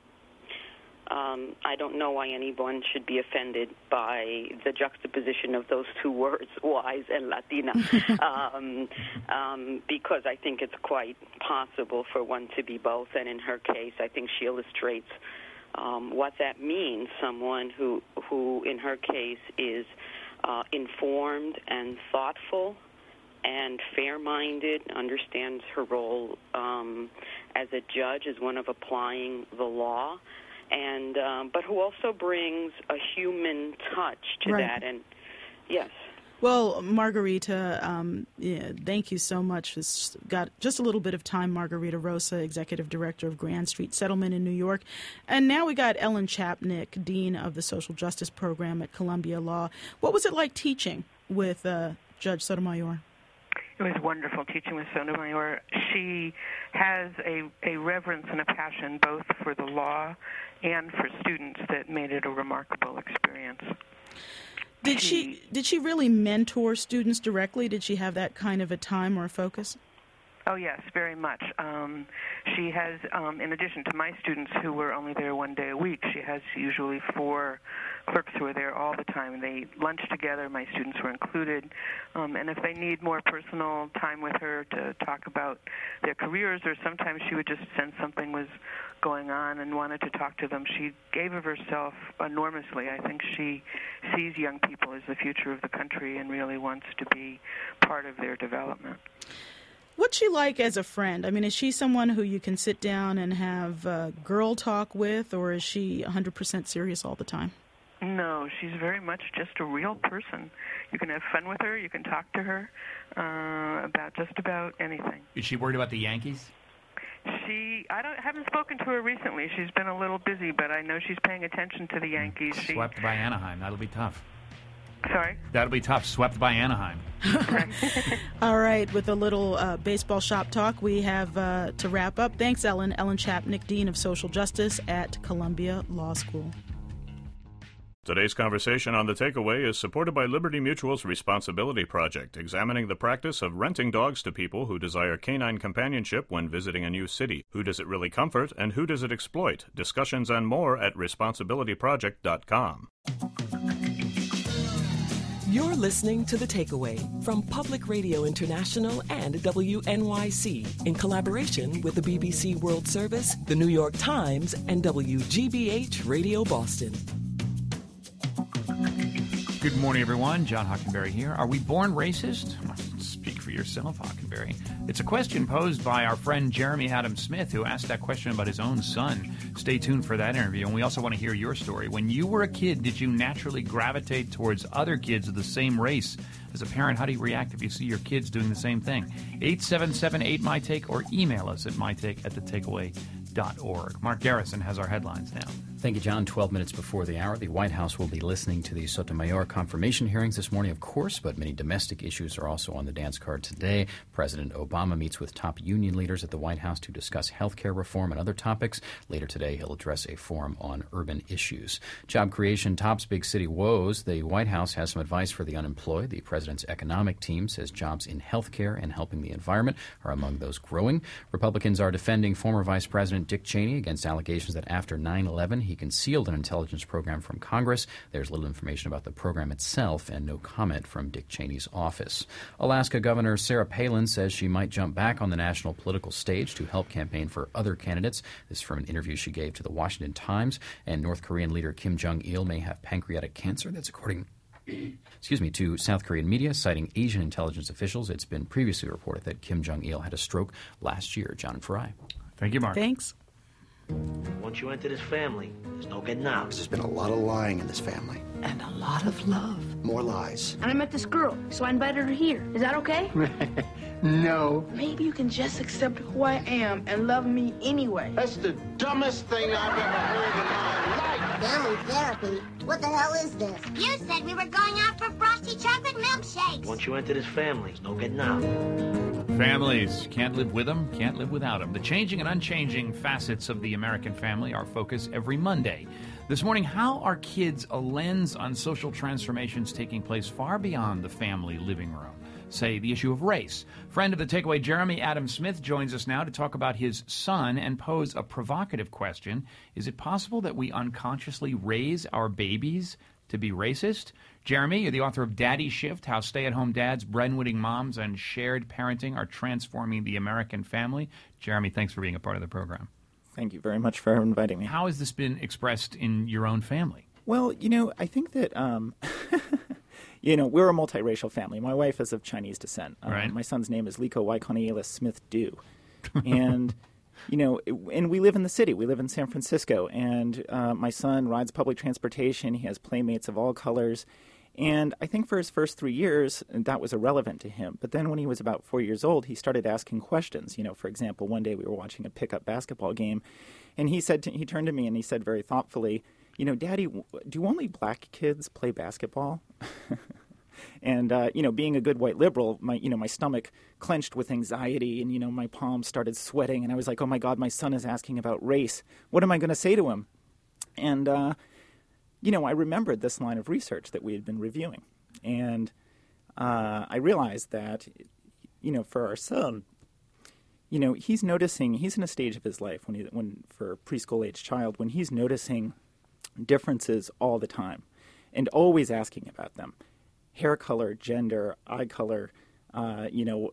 Um, I don't know why anyone should be offended by the juxtaposition of those two words, wise and Latina, um, um, because I think it's quite possible for one to be both. And in her case, I think she illustrates um, what that means, someone who, who in her case, is Uh, informed and thoughtful and fair-minded, understands her role um, as a judge, as one of applying the law, and um, but who also brings a human touch to Right. that. And yes. Well, Margarita, um, yeah, thank you so much. It's got just a little bit of time. Margarita Rosa, Executive Director of Grand Street Settlement in New York. And now we got Ellen Chapnick, Dean of the Social Justice Program at Columbia Law. What was it like teaching with uh, Judge Sotomayor? It was wonderful teaching with Sotomayor. She has a, a reverence and a passion both for the law and for students that made it a remarkable experience. Did she did she really mentor students directly? Did she have that kind of a time or a focus? Oh, yes, very much. Um, she has, um, in addition to my students who were only there one day a week, she has usually four clerks who are there all the time. They lunch together. My students were included. Um, and if they need more personal time with her to talk about their careers, or sometimes she would just sense something was going on and wanted to talk to them, she gave of herself enormously. I think she sees young people as the future of the country and really wants to be part of their development. What's she like as a friend? I mean, is she someone who you can sit down and have uh, girl talk with, or is she one hundred percent serious all the time? No, she's very much just a real person. You can have fun with her. You can talk to her uh, about just about anything. Is she worried about the Yankees? She, I don't, haven't spoken to her recently. She's been a little busy, but I know she's paying attention to the Yankees. She, Swept by Anaheim. That'll be tough. Sorry? That'll be tough. Swept by Anaheim. All right, with a little uh, baseball shop talk, we have uh, to wrap up. Thanks, Ellen. Ellen Chapnick, Dean of Social Justice at Columbia Law School. Today's conversation on The Takeaway is supported by Liberty Mutual's Responsibility Project, examining the practice of renting dogs to people who desire canine companionship when visiting a new city. Who does it really comfort, and who does it exploit? Discussions and more at responsibility project dot com. You're listening to The Takeaway from Public Radio International and W N Y C in collaboration with the B B C World Service, the New York Times, and W G B H Radio Boston. Good morning, everyone. John Hockenberry here. Are we born racist? Speak for yourself, Hockenberry. It's a question posed by our friend Jeremy Adam Smith, who asked that question about his own son. Stay tuned for that interview, and we also want to hear your story. When you were a kid, did you naturally gravitate towards other kids of the same race? As a parent, how do you react if you see your kids doing the same thing? eight seven seven eight my take or email us at mytake at the takeaway dot org. Mark Garrison has our headlines now. Thank you, John. twelve minutes before the hour, the White House will be listening to the Sotomayor confirmation hearings this morning, of course, but many domestic issues are also on the dance card today. President Obama meets with top union leaders at the White House to discuss health care reform and other topics. Later today, he'll address a forum on urban issues. Job creation tops big city woes. The White House has some advice for the unemployed. The president's economic team says jobs in health care and helping the environment are among those growing. Republicans are defending former Vice President Dick Cheney against allegations that after nine eleven, he concealed an intelligence program from Congress. There's little information about the program itself and no comment from Dick Cheney's office. Alaska Governor Sarah Palin says she might jump back on the national political stage to help campaign for other candidates. This is from an interview she gave to the Washington Times. And North Korean leader Kim Jong-il may have pancreatic cancer. That's according excuse me, to South Korean media, citing Asian intelligence officials. It's been previously reported that Kim Jong-il had a stroke last year. John Farai. Thank you, Mark. Thanks. Once you enter this family, there's no getting out. There's been a lot of lying in this family. And a lot of love. More lies. And I met this girl, so I invited her here. Is that okay? No. Maybe you can just accept who I am and love me anyway. That's the dumbest thing I've ever heard in my life. Family therapy? What the hell is this? You said we were going out for frosty chocolate milkshakes. Once you enter this family, there's no getting out. Families. Can't live with them, can't live without them. The changing and unchanging facets of the American family, our focus every Monday. This morning, how are kids a lens on social transformations taking place far beyond the family living room? Say, the issue of race. Friend of the Takeaway, Jeremy Adam Smith, joins us now to talk about his son and pose a provocative question. Is it possible that we unconsciously raise our babies to be racist? Jeremy, you're the author of Daddy Shift, How Stay-at-Home Dads, Breadwinning Moms, and Shared Parenting Are Transforming the American Family. Jeremy, thanks for being a part of the program. Thank you very much for inviting me. How has this been expressed in your own family? Well, you know, I think that, um, you know, we're a multiracial family. My wife is of Chinese descent. Um, right. My son's name is Liko Waikonielis Smith Dew. And, you know, it, and we live in the city. We live in San Francisco. And uh, my son rides public transportation. He has playmates of all colors. And I think for his first three years, that was irrelevant to him. But then when he was about four years old, he started asking questions. You know, for example, one day we were watching a pickup basketball game, and he said to, he turned to me and he said very thoughtfully, you know, Daddy, do only black kids play basketball? And, uh, you know, being a good white liberal, my, you know, my stomach clenched with anxiety and, you know, my palms started sweating. And I was like, oh, my God, my son is asking about race. What am I going to say to him? And, uh, you know, I remembered this line of research that we had been reviewing. And uh, I realized that, you know, for our son, you know, he's noticing, he's in a stage of his life when, he, when for a preschool-age child, when he's noticing differences all the time and always asking about them. Hair color, gender, eye color, uh, you know,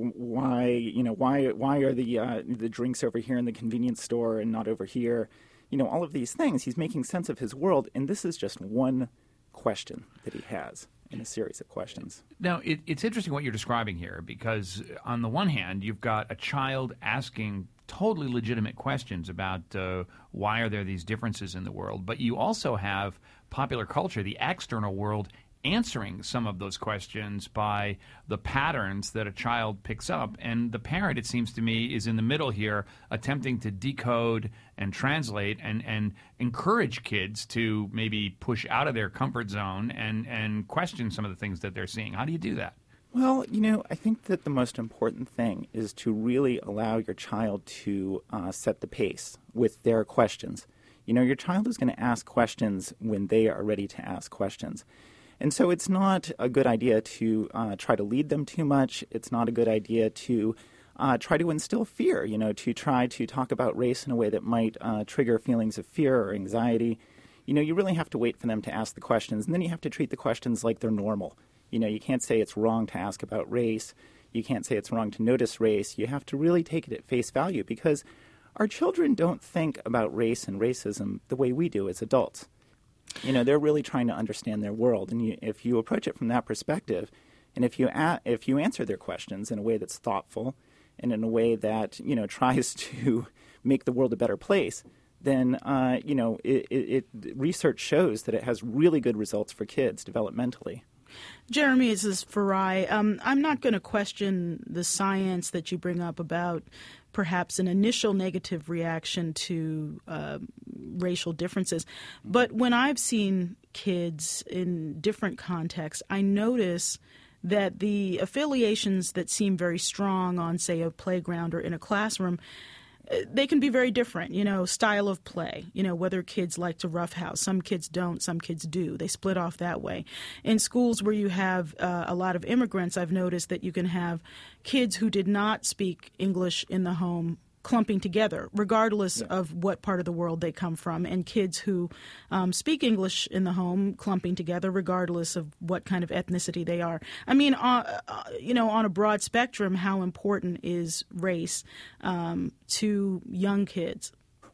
why, you know, why, why are the uh, the drinks over here in the convenience store and not over here? You know, all of these things. He's making sense of his world, and this is just one question that he has in a series of questions. Now, it, it's interesting what you're describing here, because on the one hand, you've got a child asking totally legitimate questions about uh, why are there these differences in the world, but you also have popular culture, the external world, answering some of those questions by the patterns that a child picks up. And the parent, it seems to me, is in the middle here, attempting to decode and translate and, and encourage kids to maybe push out of their comfort zone and, and question some of the things that they're seeing. How do you do that? Well, you know, I think that the most important thing is to really allow your child to uh, set the pace with their questions. You know, your child is going to ask questions when they are ready to ask questions. And so it's not a good idea to uh, try to lead them too much. It's not a good idea to uh, try to instill fear, you know, to try to talk about race in a way that might uh, trigger feelings of fear or anxiety. You know, you really have to wait for them to ask the questions, and then you have to treat the questions like they're normal. You know, you can't say it's wrong to ask about race. You can't say it's wrong to notice race. You have to really take it at face value, because our children don't think about race and racism the way we do as adults. You know, they're really trying to understand their world, and you, if you approach it from that perspective, and if you a- if you answer their questions in a way that's thoughtful and in a way that, you know, tries to make the world a better place, then, uh, you know, it, it, it, research shows that it has really good results for kids developmentally. Jeremy, this is Farai. Um, I'm not going to question the science that you bring up about perhaps an initial negative reaction to uh, racial differences. But when I've seen kids in different contexts, I notice that the affiliations that seem very strong on, say, a playground or in a classroom, they can be very different, you know, style of play, you know, whether kids like to roughhouse. Some kids don't, some kids do. They split off that way. In schools where you have uh, a lot of immigrants, I've noticed that you can have kids who did not speak English in the home clumping together, regardless yeah. of what part of the world they come from, and kids who um, speak English in the home clumping together, regardless of what kind of ethnicity they are. I mean, uh, uh, you know, on a broad spectrum, how important is race um, to young kids?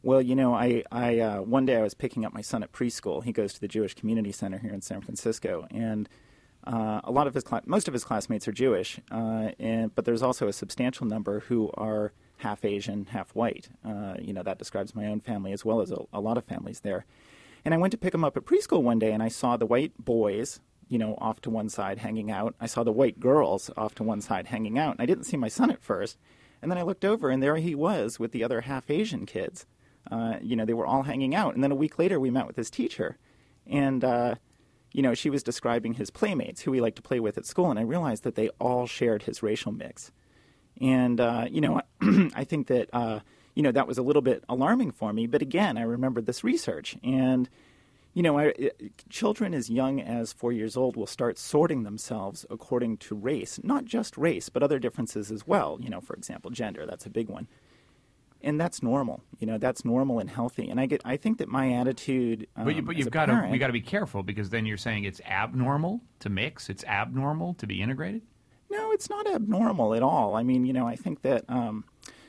Well, you know, I, I uh, one day I was picking up my son at preschool. He goes to the Jewish Community Center here in San Francisco, and uh, a lot of his cla- most of his classmates are Jewish, uh, and but there's also a substantial number who are half Asian, half white. Uh, you know, that describes my own family as well as a, a lot of families there. And I went to pick him up at preschool one day, and I saw the white boys, you know, off to one side hanging out. I saw the white girls off to one side hanging out, and I didn't see my son at first. And then I looked over, and there he was with the other half Asian kids. Uh, you know, they were all hanging out. And then a week later, we met with his teacher. And, uh, you know, she was describing his playmates, who he liked to play with at school. And I realized that they all shared his racial mix. And, uh, you know, I think that, uh, you know, that was a little bit alarming for me. But again, I remembered this research. And, you know, I, children as young as four years old will start sorting themselves according to race, not just race, but other differences as well. You know, for example, gender, that's a big one. And that's normal, you know. That's normal and healthy. And I get, I think that my attitude, um, but, you, but you've got to, we got to be careful, because then you're saying it's abnormal to mix. It's abnormal to be integrated. No, it's not abnormal at all. I mean, you know, I think that um,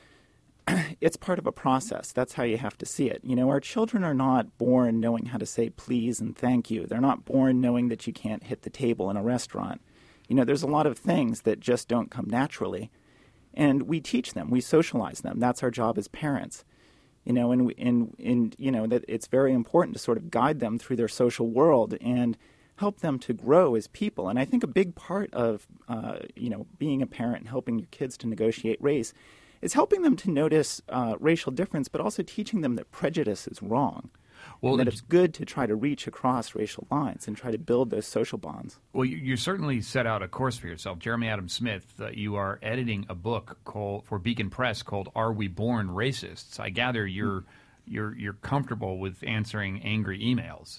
it's part of a process. That's how you have to see it. You know, our children are not born knowing how to say please and thank you. They're not born knowing that you can't hit the table in a restaurant. You know, there's a lot of things that just don't come naturally. And we teach them, we socialize them. That's our job as parents, you know. And we, and and you know that it's very important to sort of guide them through their social world and help them to grow as people. And I think a big part of uh, you know being a parent and helping your kids to negotiate race is helping them to notice uh, racial difference, but also teaching them that prejudice is wrong. Well, that it's good to try to reach across racial lines and try to build those social bonds. Well, you, you certainly set out a course for yourself. Jeremy Adams Smith, uh, you are editing a book called for Beacon Press called "Are We Born Racists?" I gather you're you're you're comfortable with answering angry emails.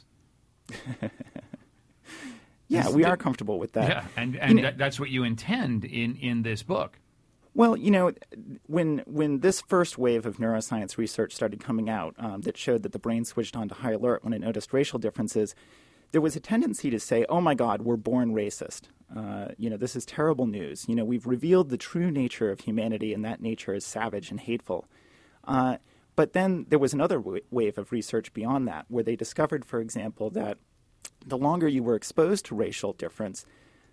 Yeah, we are comfortable with that. Yeah, and and you know, that, that's what you intend in, in this book. Well, you know, when when this first wave of neuroscience research started coming out um, that showed that the brain switched on to high alert when it noticed racial differences, there was a tendency to say, oh, my God, we're born racist. Uh, you know, this is terrible news. You know, we've revealed the true nature of humanity, and that nature is savage and hateful. Uh, but then there was another w- wave of research beyond that, where they discovered, for example, that the longer you were exposed to racial difference,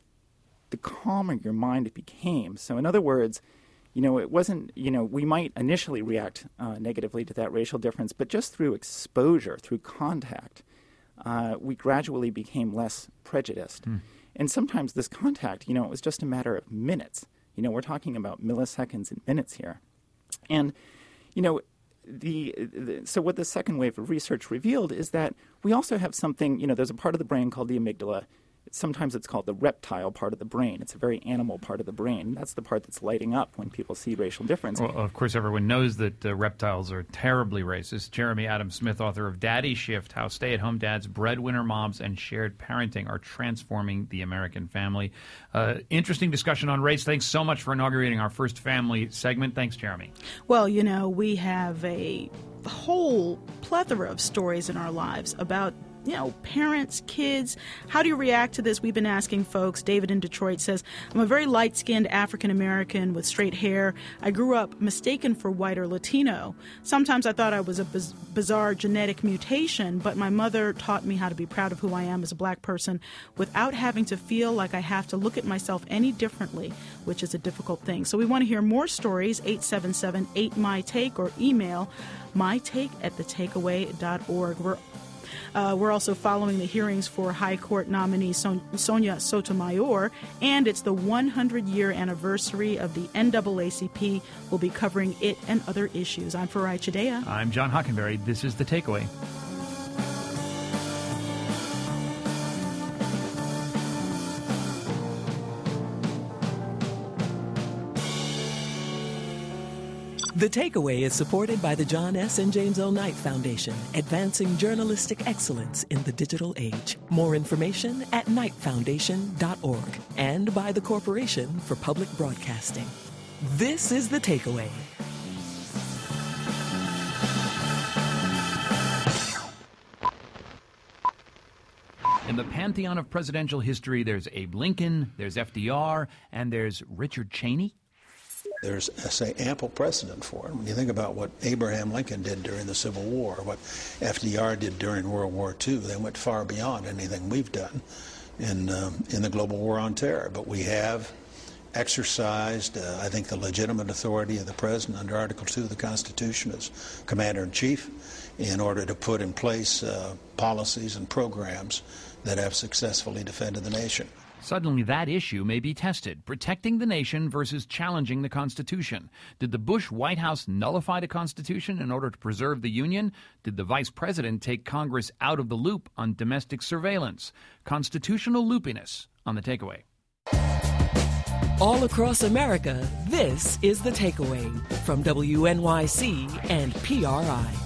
the calmer your mind became. So in other words, you know, it wasn't, you know, we might initially react uh, negatively to that racial difference, but just through exposure, through contact, uh, we gradually became less prejudiced. Mm. And sometimes this contact, you know, it was just a matter of minutes. You know, we're talking about milliseconds and minutes here. And, you know, the, the so what the second wave of research revealed is that we also have something, you know, there's a part of the brain called the amygdala. Sometimes it's called the reptile part of the brain. It's a very animal part of the brain. That's the part that's lighting up when people see racial difference. Well, of course, everyone knows that uh, reptiles are terribly racist. Jeremy Adams Smith, author of Daddy Shift, How Stay-at-Home Dads, Breadwinner Moms, and Shared Parenting Are Transforming the American Family. Uh, interesting discussion on race. Thanks so much for inaugurating our first family segment. Thanks, Jeremy. Well, you know, we have a whole plethora of stories in our lives about you know, parents, kids, how do you react to this? We've been asking folks. David in Detroit says, I'm a very light-skinned African-American with straight hair. I grew up mistaken for white or Latino. Sometimes I thought I was a biz- bizarre genetic mutation, but my mother taught me how to be proud of who I am as a black person without having to feel like I have to look at myself any differently, which is a difficult thing. So we want to hear more stories, eight seven seven, eight M Y take, or email mytake at the takeaway dot org. We're Uh, we're also following the hearings for High Court nominee Son- Sonia Sotomayor, and it's the one hundred year anniversary of the N double A C P. We'll be covering it and other issues. I'm Farai Chideya. I'm John Hockenberry. This is The Takeaway. The Takeaway is supported by the John S. and James L. Knight Foundation, advancing journalistic excellence in the digital age. More information at knight foundation dot org, and by the Corporation for Public Broadcasting. This is The Takeaway. In the pantheon of presidential history, there's Abe Lincoln, there's F D R, and there's Richard Cheney. There's, I say, ample precedent for it. When you think about what Abraham Lincoln did during the Civil War, what F D R did during World War Two, they went far beyond anything we've done in, um, in the global war on terror. But we have exercised, uh, I think, the legitimate authority of the President under Article two of the Constitution as Commander-in-Chief in order to put in place uh, policies and programs that have successfully defended the nation. Suddenly, that issue may be tested, protecting the nation versus challenging the Constitution. Did the Bush White House nullify the Constitution in order to preserve the Union? Did the Vice President take Congress out of the loop on domestic surveillance? Constitutional loopiness on The Takeaway. All across America, this is The Takeaway from W N Y C and P R I.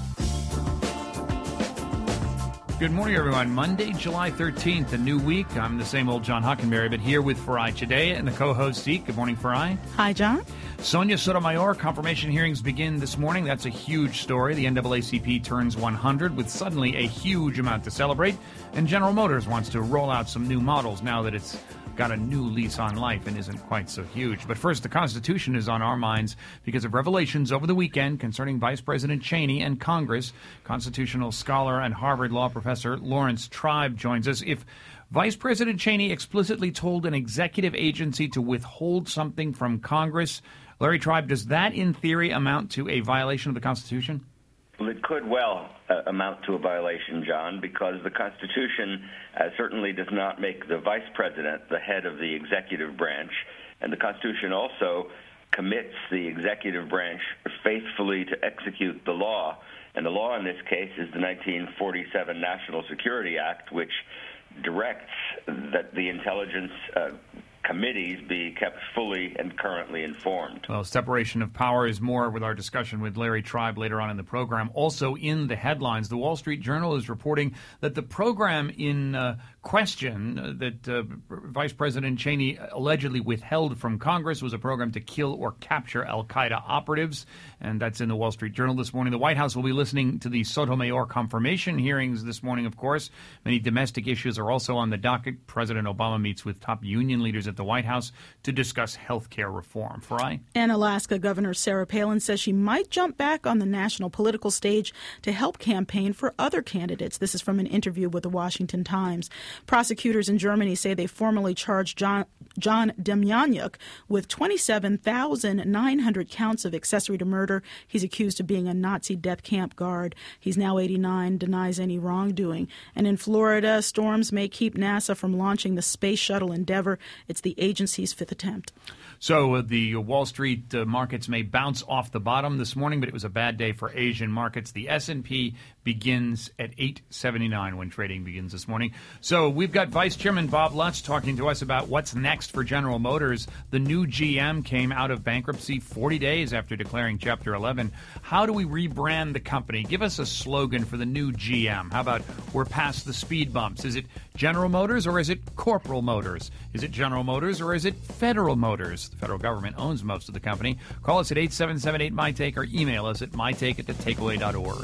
Good morning, everyone. Monday, July thirteenth, a new week. I'm the same old John Hockenberry, but here with Farai Chideya and the co-host Zeke. Good morning, Farai. Hi, John. Sonia Sotomayor, confirmation hearings begin this morning. That's a huge story. The N double A C P turns one hundred with suddenly a huge amount to celebrate. And General Motors wants to roll out some new models now that it's got a new lease on life and isn't quite so huge. But first, the Constitution is on our minds because of revelations over the weekend concerning Vice President Cheney and Congress. Constitutional scholar and Harvard Law professor Lawrence Tribe joins us. If Vice President Cheney explicitly told an executive agency to withhold something from Congress, Larry Tribe, does that in theory amount to a violation of the Constitution? Well, it could well uh, amount to a violation, John, because the Constitution uh, certainly does not make the vice president the head of the executive branch, and the Constitution also commits the executive branch faithfully to execute the law. And the law in this case is the nineteen forty-seven National Security Act, which directs that the intelligence uh, committees be kept fully and currently informed. Well, separation of power is more with our discussion with Larry Tribe later on in the program. Also in the headlines, the Wall Street Journal is reporting that the program in uh, question uh, that uh, Vice President Cheney allegedly withheld from Congress was a program to kill or capture al-Qaeda operatives, and that's in the Wall Street Journal this morning. The White House will be listening to the Sotomayor confirmation hearings this morning, of course. Many domestic issues are also on the docket. President Obama meets with top union leaders at the White House to discuss health care reform. Farai? And Alaska Governor Sarah Palin says she might jump back on the national political stage to help campaign for other candidates. This is from an interview with the Washington Times. Prosecutors in Germany say they formally charged John, John Demjanjuk with twenty-seven thousand nine hundred counts of accessory to murder. He's accused of being a Nazi death camp guard. He's now eighty-nine, denies any wrongdoing. And in Florida, storms may keep NASA from launching the Space Shuttle Endeavour. It's the agency's fifth attempt. So uh, the Wall Street uh, markets may bounce off the bottom this morning, but it was a bad day for Asian markets. The S and P begins at eight seventy-nine when trading begins this morning. So we've got Vice Chairman Bob Lutz talking to us about what's next for General Motors. The new G M came out of bankruptcy forty days after declaring Chapter eleven. How do we rebrand the company? Give us a slogan for the new G M. How about we're past the speed bumps? Is it General Motors or is it Corporal Motors? Is it General Motors or is it Federal Motors? The federal government owns most of the company. Call us at eight seven seven eight M Y Take or email us at my take at the takeaway dot org.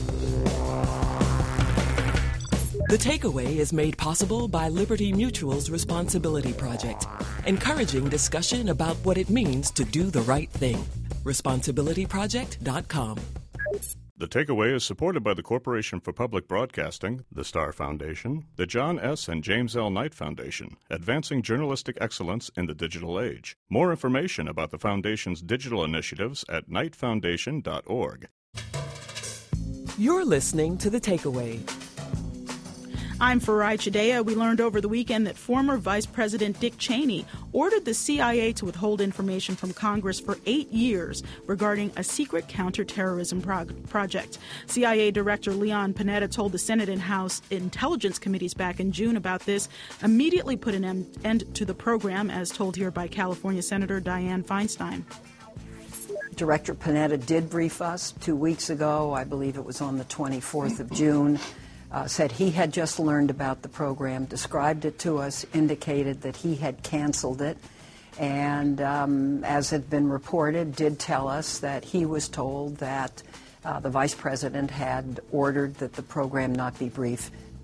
The Takeaway is made possible by Liberty Mutual's Responsibility Project, encouraging discussion about what it means to do the right thing. responsibility project dot com. The Takeaway is supported by the Corporation for Public Broadcasting, the Star Foundation, the John S. and James L. Knight Foundation, advancing journalistic excellence in the digital age. More information about the Foundation's digital initiatives at knight foundation dot org. You're listening to The Takeaway. I'm Farai Chideya. We learned over the weekend that former Vice President Dick Cheney ordered the C I A to withhold information from Congress for eight years regarding a secret counterterrorism prog- project. C I A Director Leon Panetta told the Senate and House Intelligence Committees back in June about this, immediately put an em- end to the program, as told here by California Senator Dianne Feinstein. Director Panetta did brief us two weeks ago. I believe it was on the twenty-fourth of June. Uh, said he had just learned about the program, described it to us, indicated that he had canceled it, and um, as had been reported, did tell us that he was told that uh, the vice president had ordered that the program not be brief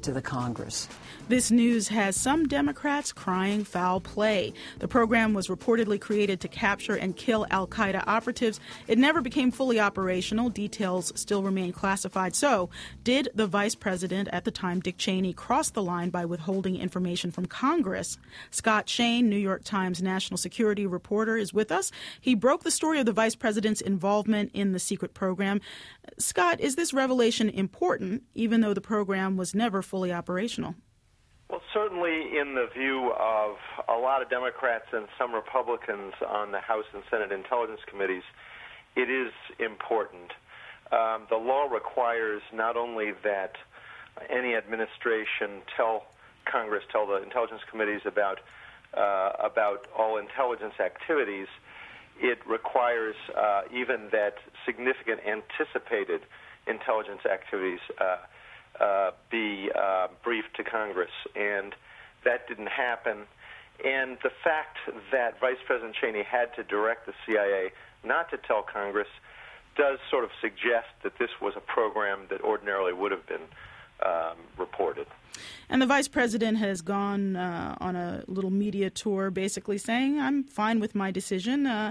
to the Congress. This news has some Democrats crying foul play. The program was reportedly created to capture and kill al-Qaeda operatives. It never became fully operational. Details still remain classified. So, did the vice president at the time, Dick Cheney, cross the line by withholding information from Congress? Scott Shane, New York Times national security reporter, is with us. He broke the story of the vice president's involvement in the secret program. Scott, is this revelation important, even though the program was never fully operational? Well, certainly in the view of a lot of Democrats and some Republicans on the House and Senate Intelligence Committees, it is important. Um, the law requires not only that any administration tell Congress, tell the intelligence committees about uh, about all intelligence activities, it requires uh, even that significant anticipated intelligence activities uh, uh, be uh, briefed to Congress, and that didn't happen. And the fact that Vice President Cheney had to direct the C I A not to tell Congress does sort of suggest that this was a program that ordinarily would have been um, reported. And the vice president has gone uh, on a little media tour basically saying, I'm fine with my decision. Uh,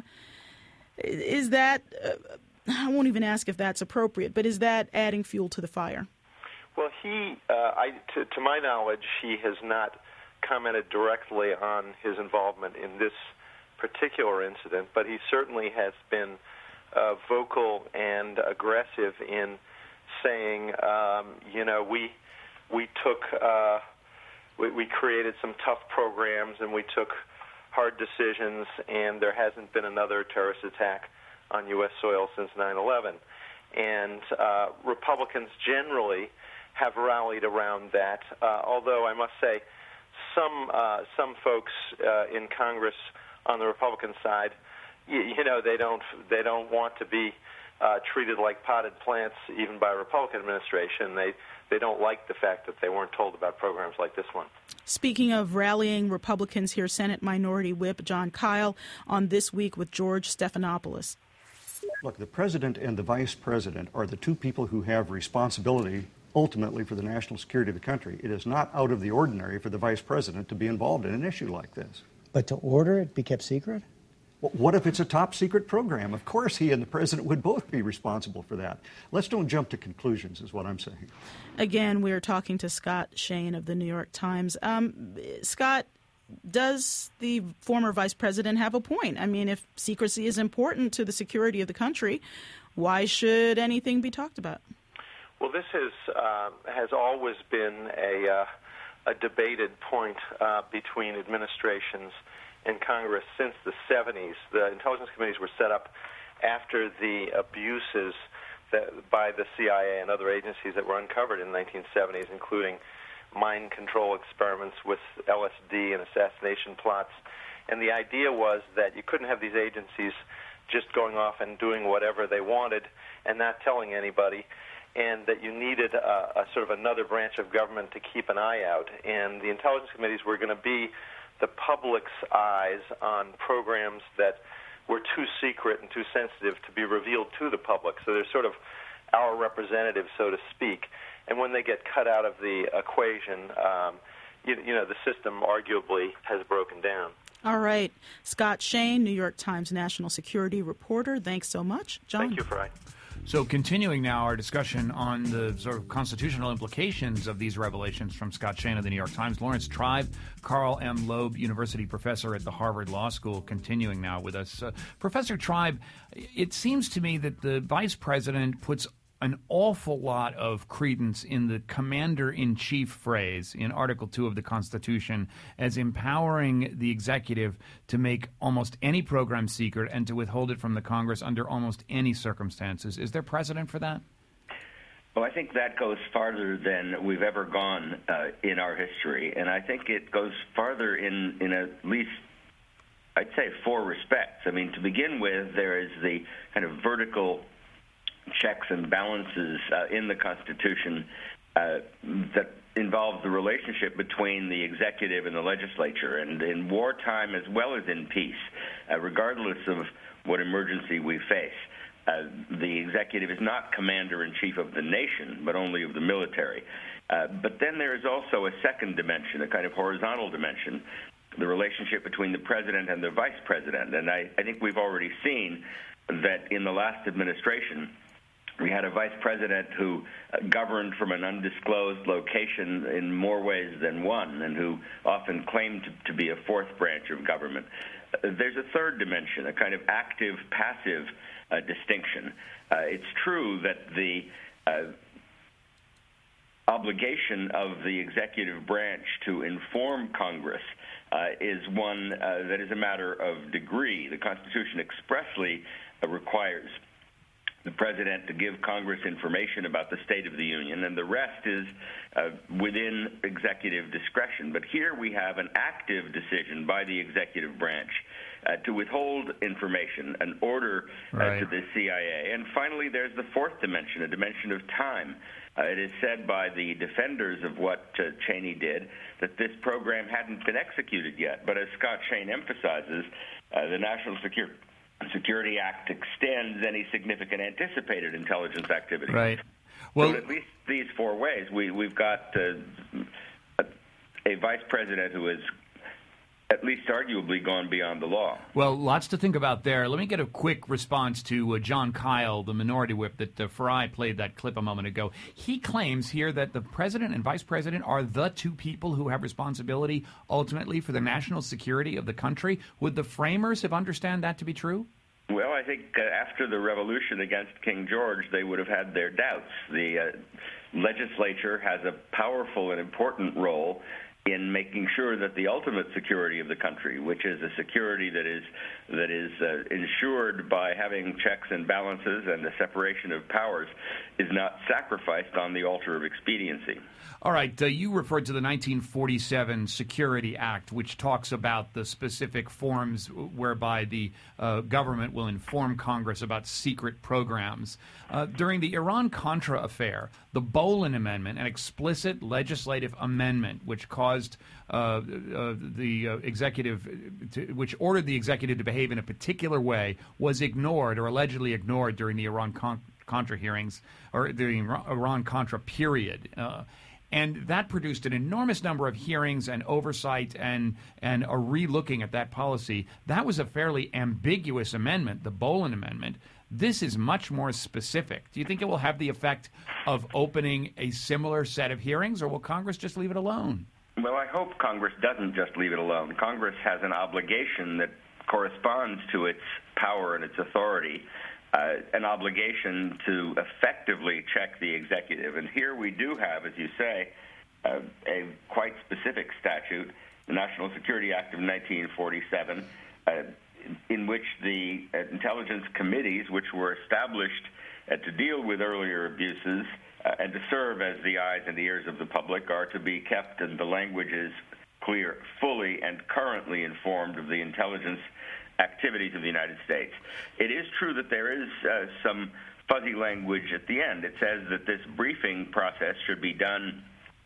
is that, uh, I won't even ask if that's appropriate, but is that adding fuel to the fire? Well, he, uh, I, to, to my knowledge, he has not commented directly on his involvement in this particular incident, but he certainly has been uh, vocal and aggressive in saying, um, you know, we we took, uh, we, we created some tough programs and we took hard decisions, and there hasn't been another terrorist attack on U S soil since nine eleven. And uh, Republicans generally have rallied around that, uh, although I must say some uh, some folks uh, in Congress on the Republican side, you, you know, they don't they don't want to be uh, treated like potted plants even by a Republican administration. They they don't like the fact that they weren't told about programs like this one. Speaking of rallying Republicans, here's Senate Minority Whip Jon Kyl on This Week with George Stephanopoulos. Look, the president and the vice president are the two people who have responsibility ultimately for the national security of the country. It is not out of the ordinary for the vice president to be involved in an issue like this. But to order it be kept secret? Well, what if it's a top secret program? Of course he and the president would both be responsible for that. Let's don't jump to conclusions is what I'm saying. Again, we are talking to Scott Shane of the New York Times. Um, Scott, does the former vice president have a point? I mean, if secrecy is important to the security of the country, why should anything be talked about? Well, this has uh, has always been a uh, a debated point uh, between administrations and Congress since the seventies. The intelligence committees were set up after the abuses that, by the C I A and other agencies that were uncovered in the nineteen seventies, including mind control experiments with L S D and assassination plots. And the idea was that you couldn't have these agencies just going off and doing whatever they wanted and not telling anybody, and that you needed a, a sort of another branch of government to keep an eye out. And the intelligence committees were going to be the public's eyes on programs that were too secret and too sensitive to be revealed to the public. So they're sort of our representatives, so to speak. And when they get cut out of the equation, um, you, you know, the system arguably has broken down. All right. Scott Shane, New York Times national security reporter. Thanks so much. John? Thank you, Fry. So continuing now our discussion on the sort of constitutional implications of these revelations from Scott Shane of the New York Times. Lawrence Tribe, Carl M. Loeb University professor at the Harvard Law School, continuing now with us. Uh, Professor Tribe, it seems to me that the vice president puts an awful lot of credence in the commander-in-chief phrase in Article two of the Constitution as empowering the executive to make almost any program secret and to withhold it from the Congress under almost any circumstances. Is there precedent for that? Well, I think that goes farther than we've ever gone uh, in our history, and I think it goes farther in, in at least, I'd say, four respects. I mean, to begin with, there is the kind of vertical checks and balances uh, in the Constitution uh, that involves the relationship between the executive and the legislature, and in wartime as well as in peace, uh, regardless of what emergency we face. Uh, the executive is not commander-in-chief of the nation, but only of the military. Uh, but then there is also a second dimension, a kind of horizontal dimension, the relationship between the president and the vice president. And I, I think we've already seen that in the last administration, we had a vice president who uh, governed from an undisclosed location in more ways than one, and who often claimed to, to be a fourth branch of government. Uh, there's a third dimension, a kind of active-passive uh, distinction. Uh, it's true that the uh, obligation of the executive branch to inform Congress uh, is one uh, that is a matter of degree. The Constitution expressly uh, requires the president to give Congress information about the State of the Union, and the rest is uh, within executive discretion. But here we have an active decision by the executive branch uh, to withhold information, an order uh, right. to the C I A. And finally, there's the fourth dimension, a dimension of time. Uh, it is said by the defenders of what uh, Cheney did that this program hadn't been executed yet. But as Scott Shane emphasizes, uh, the National Security Security Act extends any significant anticipated intelligence activity. Right. Well, so at least these four ways, we, we've got uh, a, a vice president who has at least arguably gone beyond the law. Well, lots to think about there. Let me get a quick response to uh, John Kyle, the minority whip that uh, Farai played that clip a moment ago. He claims here that the president and vice president are the two people who have responsibility ultimately for the national security of the country. Would the framers have understand that to be true? Well, I think uh, after the revolution against King George, they would have had their doubts. The uh, legislature has a powerful and important role in making sure that the ultimate security of the country, which is a security that is that is uh, ensured by having checks and balances and the separation of powers, is not sacrificed on the altar of expediency. All right. Uh, you referred to the nineteen forty-seven Security Act, which talks about the specific forms whereby the uh, government will inform Congress about secret programs. Uh, during the Iran-Contra affair, the Boland Amendment, an explicit legislative amendment which caused uh, uh, the uh, executive, to, which ordered the executive to behave in a particular way, was ignored or allegedly ignored during the Iran-Contra hearings, or the Iran-Contra period. Uh, And that produced an enormous number of hearings and oversight and and a re-looking at that policy. That was a fairly ambiguous amendment, the Boland Amendment. This is much more specific. Do you think it will have the effect of opening a similar set of hearings, or will Congress just leave it alone? Well, I hope Congress doesn't just leave it alone. Congress has an obligation that corresponds to its power and its authority. Uh, an obligation to effectively check the executive. And here we do have, as you say, uh, a quite specific statute, the National Security Act of nineteen forty-seven, uh, in which the uh, intelligence committees, which were established uh, to deal with earlier abuses uh, and to serve as the eyes and the ears of the public, are to be kept, and the language is clear, fully and currently informed of the intelligence activities of the United States. It is true that there is uh, some fuzzy language at the end. It says that this briefing process should be done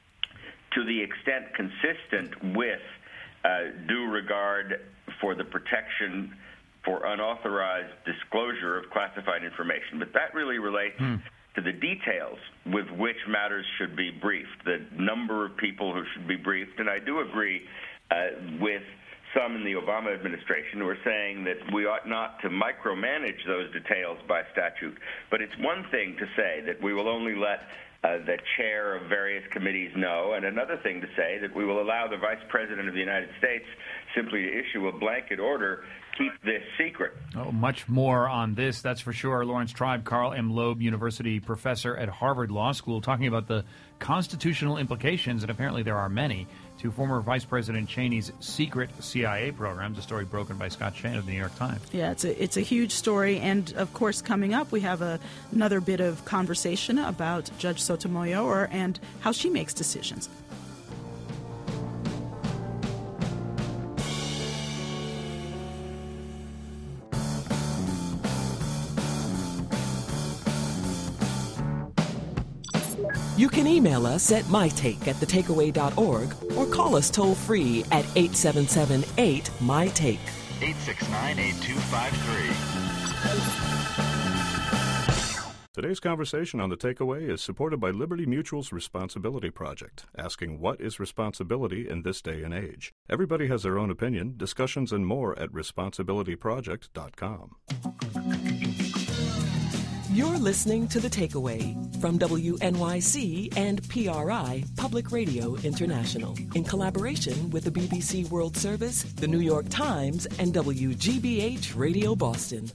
to the extent consistent with uh, due regard for the protection for unauthorized disclosure of classified information. But that really relates hmm. to the details with which matters should be briefed, the number of people who should be briefed. And I do agree uh, with some in the Obama administration who are saying that we ought not to micromanage those details by statute. But it's one thing to say that we will only let uh, the chair of various committees know, and another thing to say that we will allow the Vice President of the United States simply to issue a blanket order, keep this secret. Oh, much more on this, that's for sure. Lawrence Tribe, Carl M. Loeb University professor at Harvard Law School, talking about the constitutional implications, and apparently there are many, to former Vice President Cheney's secret C I A programs, a story broken by Scott Shane of the New York Times. Yeah, it's a, it's a huge story. And, of course, coming up, we have a, another bit of conversation about Judge Sotomayor and how she makes decisions. You can email us at mytake at the takeaway dot org or call us toll-free at eight seven seven eight M Y Take. eight six nine, eight two five three. Today's conversation on The Takeaway is supported by Liberty Mutual's Responsibility Project, asking what is responsibility in this day and age. Everybody has their own opinion. Discussions and more at responsibility project dot com. You're listening to The Takeaway from W N Y C and P R I Public Radio International in collaboration with the B B C World Service, the New York Times, and W G B H Radio Boston.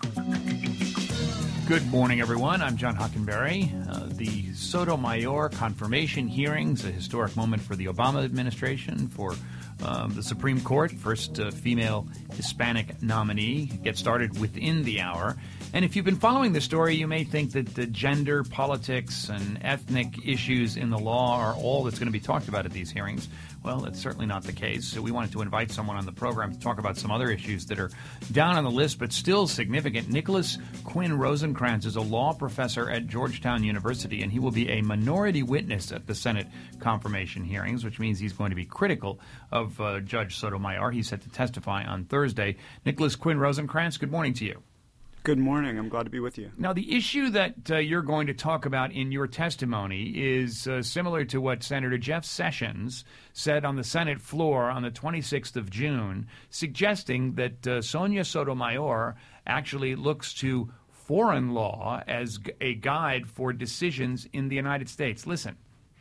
Good morning, everyone. I'm John Hockenberry. Uh, the Sotomayor confirmation hearings, a historic moment for the Obama administration, for um, the Supreme Court, first uh, female Hispanic nominee, get started within the hour. And if you've been following the story, you may think that the gender, politics, and ethnic issues in the law are all that's going to be talked about at these hearings. Well, that's certainly not the case. So we wanted to invite someone on the program to talk about some other issues that are down on the list but still significant. Nicholas Quinn Rosenkranz is a law professor at Georgetown University, and he will be a minority witness at the Senate confirmation hearings, which means he's going to be critical of uh, Judge Sotomayor. He's set to testify on Thursday. Nicholas Quinn Rosenkranz, good morning to you. Good morning. I'm glad to be with you. Now, the issue that uh, you're going to talk about in your testimony is uh, similar to what Senator Jeff Sessions said on the Senate floor on the twenty-sixth of June, suggesting that uh, Sonia Sotomayor actually looks to foreign law as g- a guide for decisions in the United States. Listen.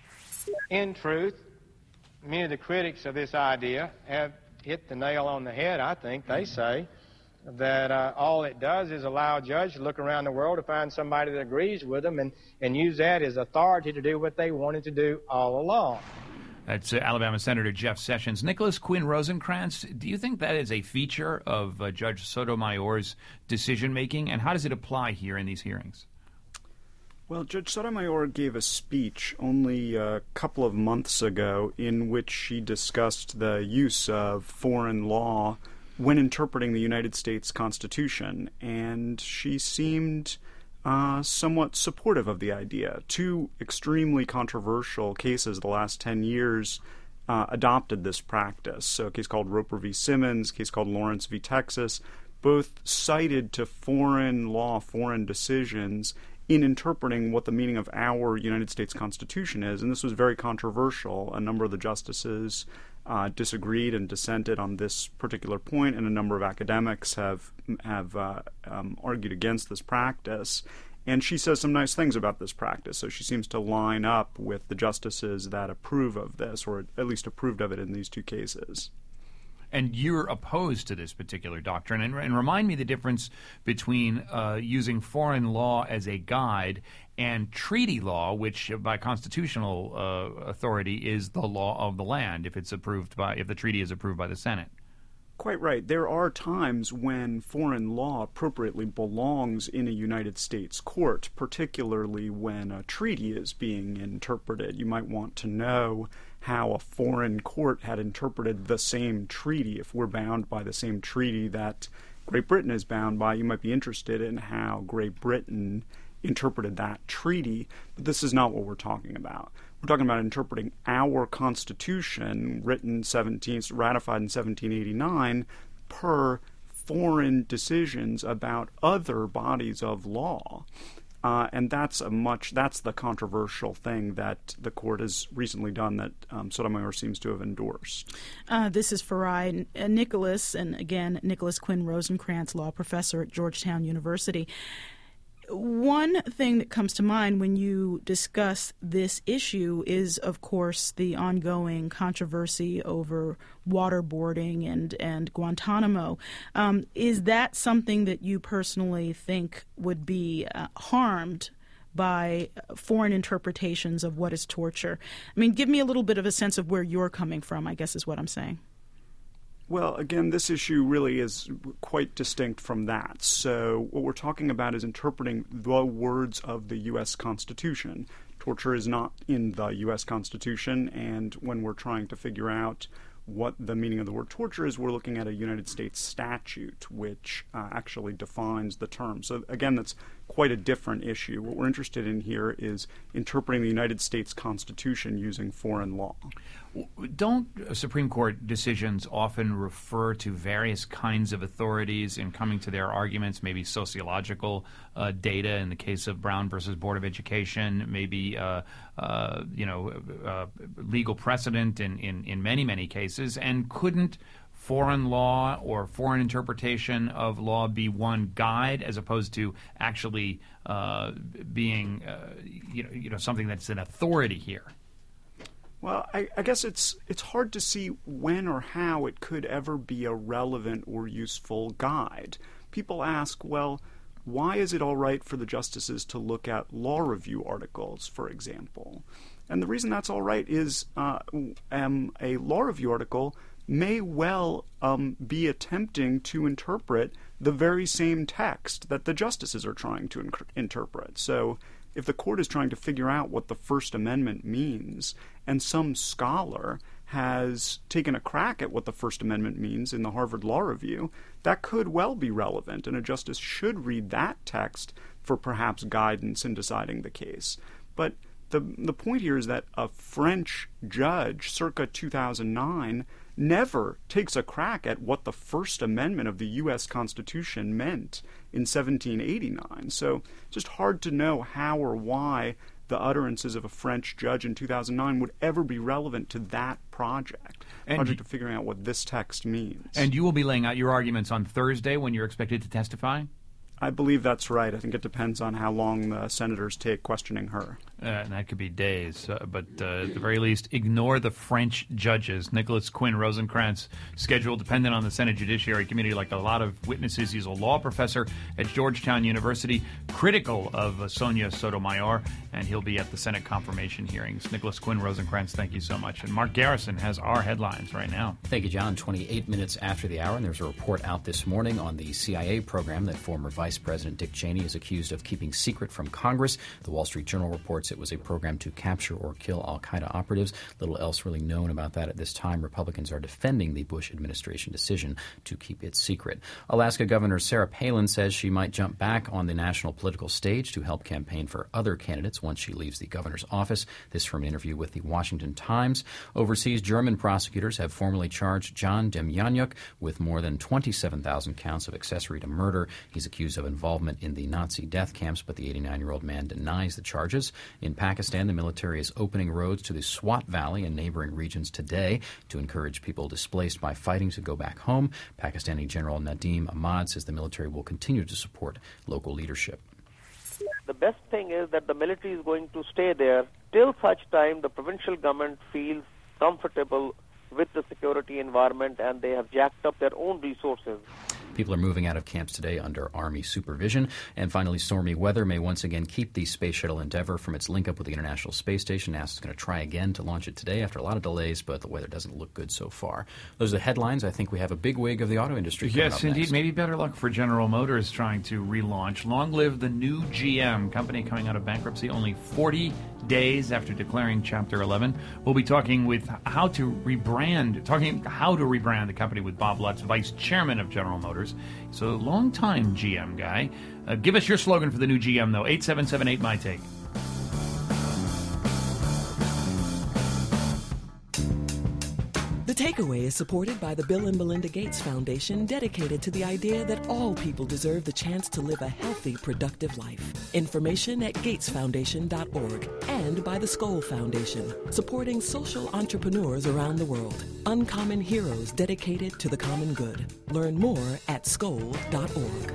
In truth, many of the critics of this idea have hit the nail on the head, I think. They say that uh, all it does is allow a judge to look around the world to find somebody that agrees with them and, and use that as authority to do what they wanted to do all along. That's uh, Alabama Senator Jeff Sessions. Nicholas Quinn Rosenkranz, do you think that is a feature of uh, Judge Sotomayor's decision-making, and how does it apply here in these hearings? Well, Judge Sotomayor gave a speech only a couple of months ago in which she discussed the use of foreign law when interpreting the United States Constitution, and she seemed uh, somewhat supportive of the idea. Two extremely controversial cases the last ten years uh, adopted this practice. So a case called Roper v. Simmons, a case called Lawrence v. Texas, both cited to foreign law, foreign decisions in interpreting what the meaning of our United States Constitution is, and this was very controversial. A number of the justices Uh, disagreed and dissented on this particular point, and a number of academics have have uh, um, argued against this practice. And she says some nice things about this practice, so she seems to line up with the justices that approve of this, or at least approved of it in these two cases. And you're opposed to this particular doctrine. And, and remind me the difference between uh, using foreign law as a guide and treaty law, which by constitutional uh, authority is the law of the land if it's approved by if the treaty is approved by the Senate. Quite right. There are times when foreign law appropriately belongs in a United States court, particularly when a treaty is being interpreted. You might want to know how a foreign court had interpreted the same treaty. If we're bound by the same treaty that Great Britain is bound by, you might be interested in how Great Britain interpreted that treaty. But this is not what we're talking about. We're talking about interpreting our Constitution, written seventeen, ratified in seventeen eighty-nine, per foreign decisions about other bodies of law. Uh, and that's a much that's the controversial thing that the court has recently done that um, Sotomayor seems to have endorsed. Uh, this is Farai uh, Nicholas, and again, Nicholas Quinn Rosenkranz, law professor at Georgetown University. One thing that comes to mind when you discuss this issue is, of course, the ongoing controversy over waterboarding and, and Guantanamo. Um, is that something that you personally think would be uh, harmed by foreign interpretations of what is torture? I mean, give me a little bit of a sense of where you're coming from, I guess is what I'm saying. Well, again, this issue really is quite distinct from that. So what we're talking about is interpreting the words of the U S Constitution. Torture is not in the U S Constitution, and when we're trying to figure out what the meaning of the word torture is, we're looking at a United States statute which uh, actually defines the term. So again, that's quite a different issue. What we're interested in here is interpreting the United States Constitution using foreign law. Don't Supreme Court decisions often refer to various kinds of authorities in coming to their arguments, maybe sociological uh, data in the case of Brown versus Board of Education, maybe uh, uh, you know uh, legal precedent in, in, in many, many cases, and couldn't foreign law or foreign interpretation of law be one guide as opposed to actually uh, being uh, you know, you know something that's an authority here? Well, I, I guess it's it's hard to see when or how it could ever be a relevant or useful guide. People ask, well, why is it all right for the justices to look at law review articles, for example? And the reason that's all right is uh, um, a law review article may well um, be attempting to interpret the very same text that the justices are trying to inc- interpret. So if the court is trying to figure out what the First Amendment means, and some scholar has taken a crack at what the First Amendment means in the Harvard Law Review, that could well be relevant, and a justice should read that text for perhaps guidance in deciding the case. But the the point here is that a French judge circa two thousand nine never takes a crack at what the First Amendment of the U S Constitution meant in seventeen eighty-nine. So it's just hard to know how or why the utterances of a French judge in two thousand nine would ever be relevant to that project, and project of figuring out what this text means. And you will be laying out your arguments on Thursday when you're expected to testify? I believe that's right. I think it depends on how long the senators take questioning her. Uh, and that could be days. Uh, but uh, at the very least, ignore the French judges. Nicholas Quinn Rosenkranz, schedule dependent on the Senate Judiciary Committee, like a lot of witnesses. He's a law professor at Georgetown University, critical of uh, Sonia Sotomayor, and he'll be at the Senate confirmation hearings. Nicholas Quinn Rosenkranz, thank you so much. And Mark Garrison has our headlines right now. Thank you, John. twenty-eight minutes after the hour, and there's a report out this morning on the C I A program that former Vice President Dick Cheney is accused of keeping secret from Congress. The Wall Street Journal reports it was a program to capture or kill al-Qaeda operatives. Little else really known about that at this time. Republicans are defending the Bush administration decision to keep it secret. Alaska Governor Sarah Palin says she might jump back on the national political stage to help campaign for other candidates once she leaves the governor's office. This from an interview with the Washington Times. Overseas, German prosecutors have formally charged John Demjanjuk with more than twenty-seven thousand counts of accessory to murder. He's accused of involvement in the Nazi death camps, but the eighty-nine-year-old man denies the charges. In Pakistan, the military is opening roads to the Swat Valley and neighboring regions today to encourage people displaced by fighting to go back home. Pakistani General Nadim Ahmad says the military will continue to support local leadership. The best thing is that the military is going to stay there till such time the provincial government feels comfortable with the security environment and they have jacked up their own resources. People are moving out of camps today under Army supervision. And finally, stormy weather may once again keep the Space Shuttle Endeavour from its link up with the International Space Station. NASA is going to try again to launch it today after a lot of delays, but the weather doesn't look good so far. Those are the headlines. I think we have a big wig of the auto industry coming Yes, up indeed. next. Maybe better luck for General Motors trying to relaunch. Long live the new G M, company coming out of bankruptcy only forty days after declaring Chapter eleven. We'll be talking with how to rebrand, talking how to rebrand the company with Bob Lutz, Vice Chairman of General Motors. So, long-time G M guy. Uh, give us your slogan for the new G M, though. eight seven seven eight, M Y T A K E. The Takeaway is supported by the Bill and Melinda Gates Foundation, dedicated to the idea that all people deserve the chance to live a healthy, productive life. Information at gates foundation dot org, and by the Skoll Foundation, supporting social entrepreneurs around the world. Uncommon heroes dedicated to the common good. Learn more at skoll dot org.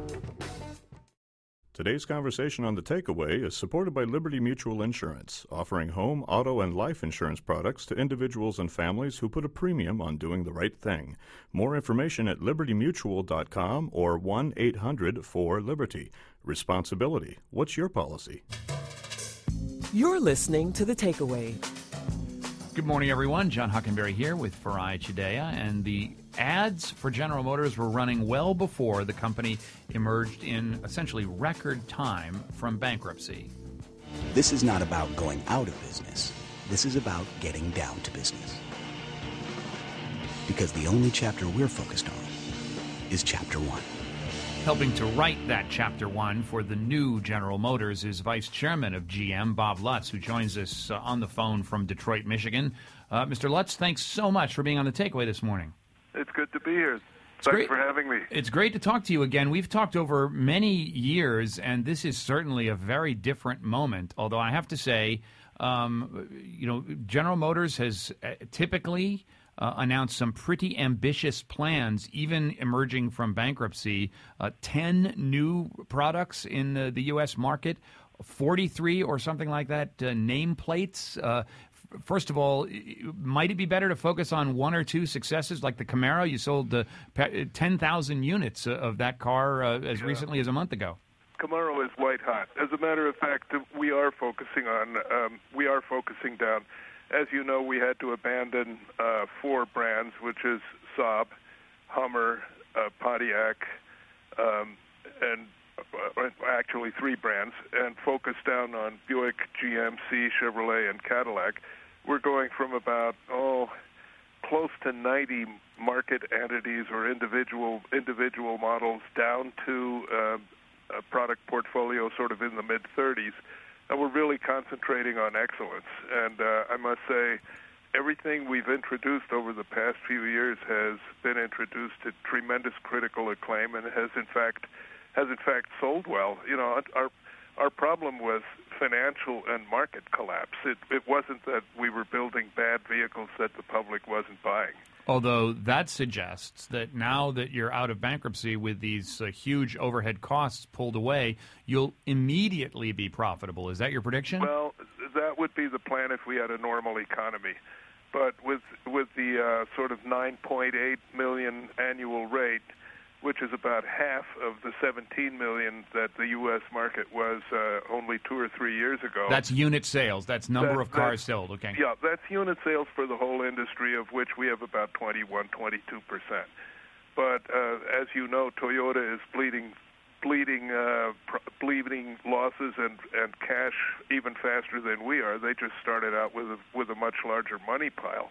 Today's conversation on The Takeaway is supported by Liberty Mutual Insurance, offering home, auto, and life insurance products to individuals and families who put a premium on doing the right thing. More information at liberty mutual dot com or one eight hundred four liberty. Responsibility. What's your policy? You're listening to The Takeaway. Good morning, everyone. John Hockenberry here with Farai Chideya, and the ads for General Motors were running well before the company emerged in essentially record time from bankruptcy. This is not about going out of business. This is about getting down to business. Because the only chapter we're focused on is chapter one. Helping to write that chapter one for the new General Motors is Vice Chairman of G M, Bob Lutz, who joins us uh, on the phone from Detroit, Michigan. Uh, Mister Lutz, thanks so much for being on the Takeaway this morning. It's good to be here. It's Thanks great. for having me. It's great to talk to you again. We've talked over many years, and this is certainly a very different moment, although I have to say, um, you know, General Motors has uh, typically Uh, announced some pretty ambitious plans, even emerging from bankruptcy. Uh, ten new products in the, the U S market, forty-three or something like that, uh, nameplates. Uh, f- first of all, might it be better to focus on one or two successes like the Camaro? You sold uh, ten thousand units of that car uh, as yeah. recently as a month ago. Camaro is white hot. As a matter of fact, we are focusing on, um, we are focusing down. As you know, we had to abandon uh, four brands, which is Saab, Hummer, uh, Pontiac, um, and uh, actually three brands, and focus down on Buick, G M C, Chevrolet, and Cadillac. We're going from about, oh, close to ninety market entities or individual individual models down to uh, a product portfolio sort of in the mid-thirties. And we're really concentrating on excellence. And uh, I must say, everything we've introduced over the past few years has been introduced to tremendous critical acclaim, and has in fact has in fact sold well. You know, our our problem was financial and market collapse. It it wasn't that we were building bad vehicles that the public wasn't buying. Although that suggests that now that you're out of bankruptcy with these uh, huge overhead costs pulled away, you'll immediately be profitable. Is that your prediction? Well, that would be the plan if we had a normal economy. But with with the uh, sort of nine point eight million annual rate, which is about half of the seventeen million that the U S market was uh, only two or three years ago. That's unit sales. That's number That- of cars that- sold. Okay. Yeah, that's unit sales for the whole industry, of which we have about twenty-one, twenty-two percent. But uh, as you know, Toyota is bleeding, bleeding, uh, pr- bleeding losses and, and cash even faster than we are. They just started out with a, with a much larger money pile.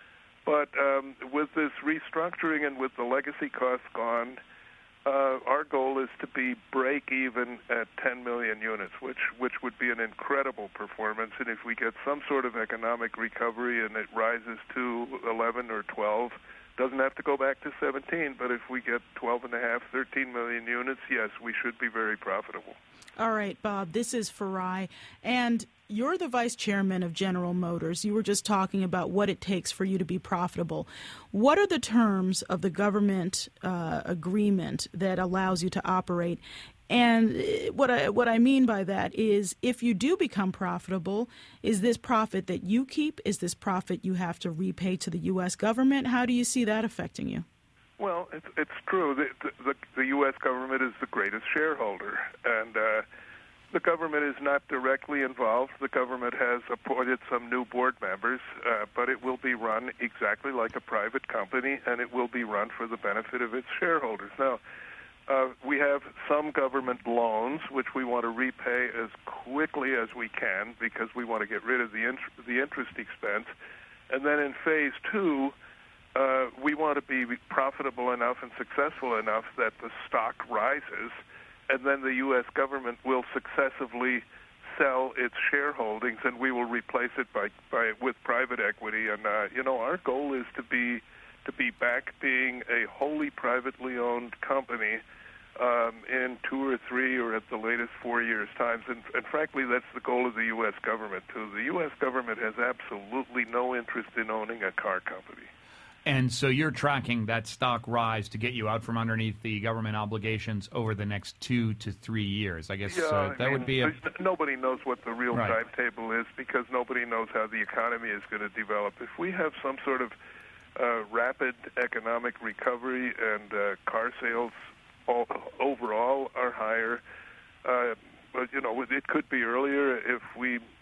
But um, with this restructuring and with the legacy costs gone, uh, our goal is to be break even at ten million units, which which would be an incredible performance. And if we get some sort of economic recovery and it rises to eleven or twelve, doesn't have to go back to seventeen, but if we get twelve and a half, thirteen million units, yes, we should be very profitable. All right, Bob, this is Farai, and you're the vice chairman of General Motors. You were just talking about what it takes for you to be profitable. What are the terms of the government uh, agreement that allows you to operate? And what I, what I mean by that is, if you do become profitable, is this profit that you keep? Is this profit you have to repay to the U S government? How do you see that affecting you? Well, it's, it's true. The, the, the U S government is the greatest shareholder, and uh, the government is not directly involved. The government has appointed some new board members, uh, but it will be run exactly like a private company, and it will be run for the benefit of its shareholders. Now, uh, we have some government loans, which we want to repay as quickly as we can because we want to get rid of the, int- the interest expense. And then in phase two, Uh, we want to be profitable enough and successful enough that the stock rises, and then the U S government will successively sell its shareholdings, and we will replace it by, by with private equity. And uh, you know, our goal is to be to be back being a wholly privately owned company um, in two or three or at the latest four years' times. And, and frankly, that's the goal of the U S government too. The U S government has absolutely no interest in owning a car company. And so you're tracking that stock rise to get you out from underneath the government obligations over the next two to three years. I guess yeah, uh, that I mean, would be a... Nobody knows what the real Right. timetable is because nobody knows how the economy is going to develop. If we have some sort of uh, rapid economic recovery and uh, car sales all, overall are higher, uh, but you know, it could be earlier if we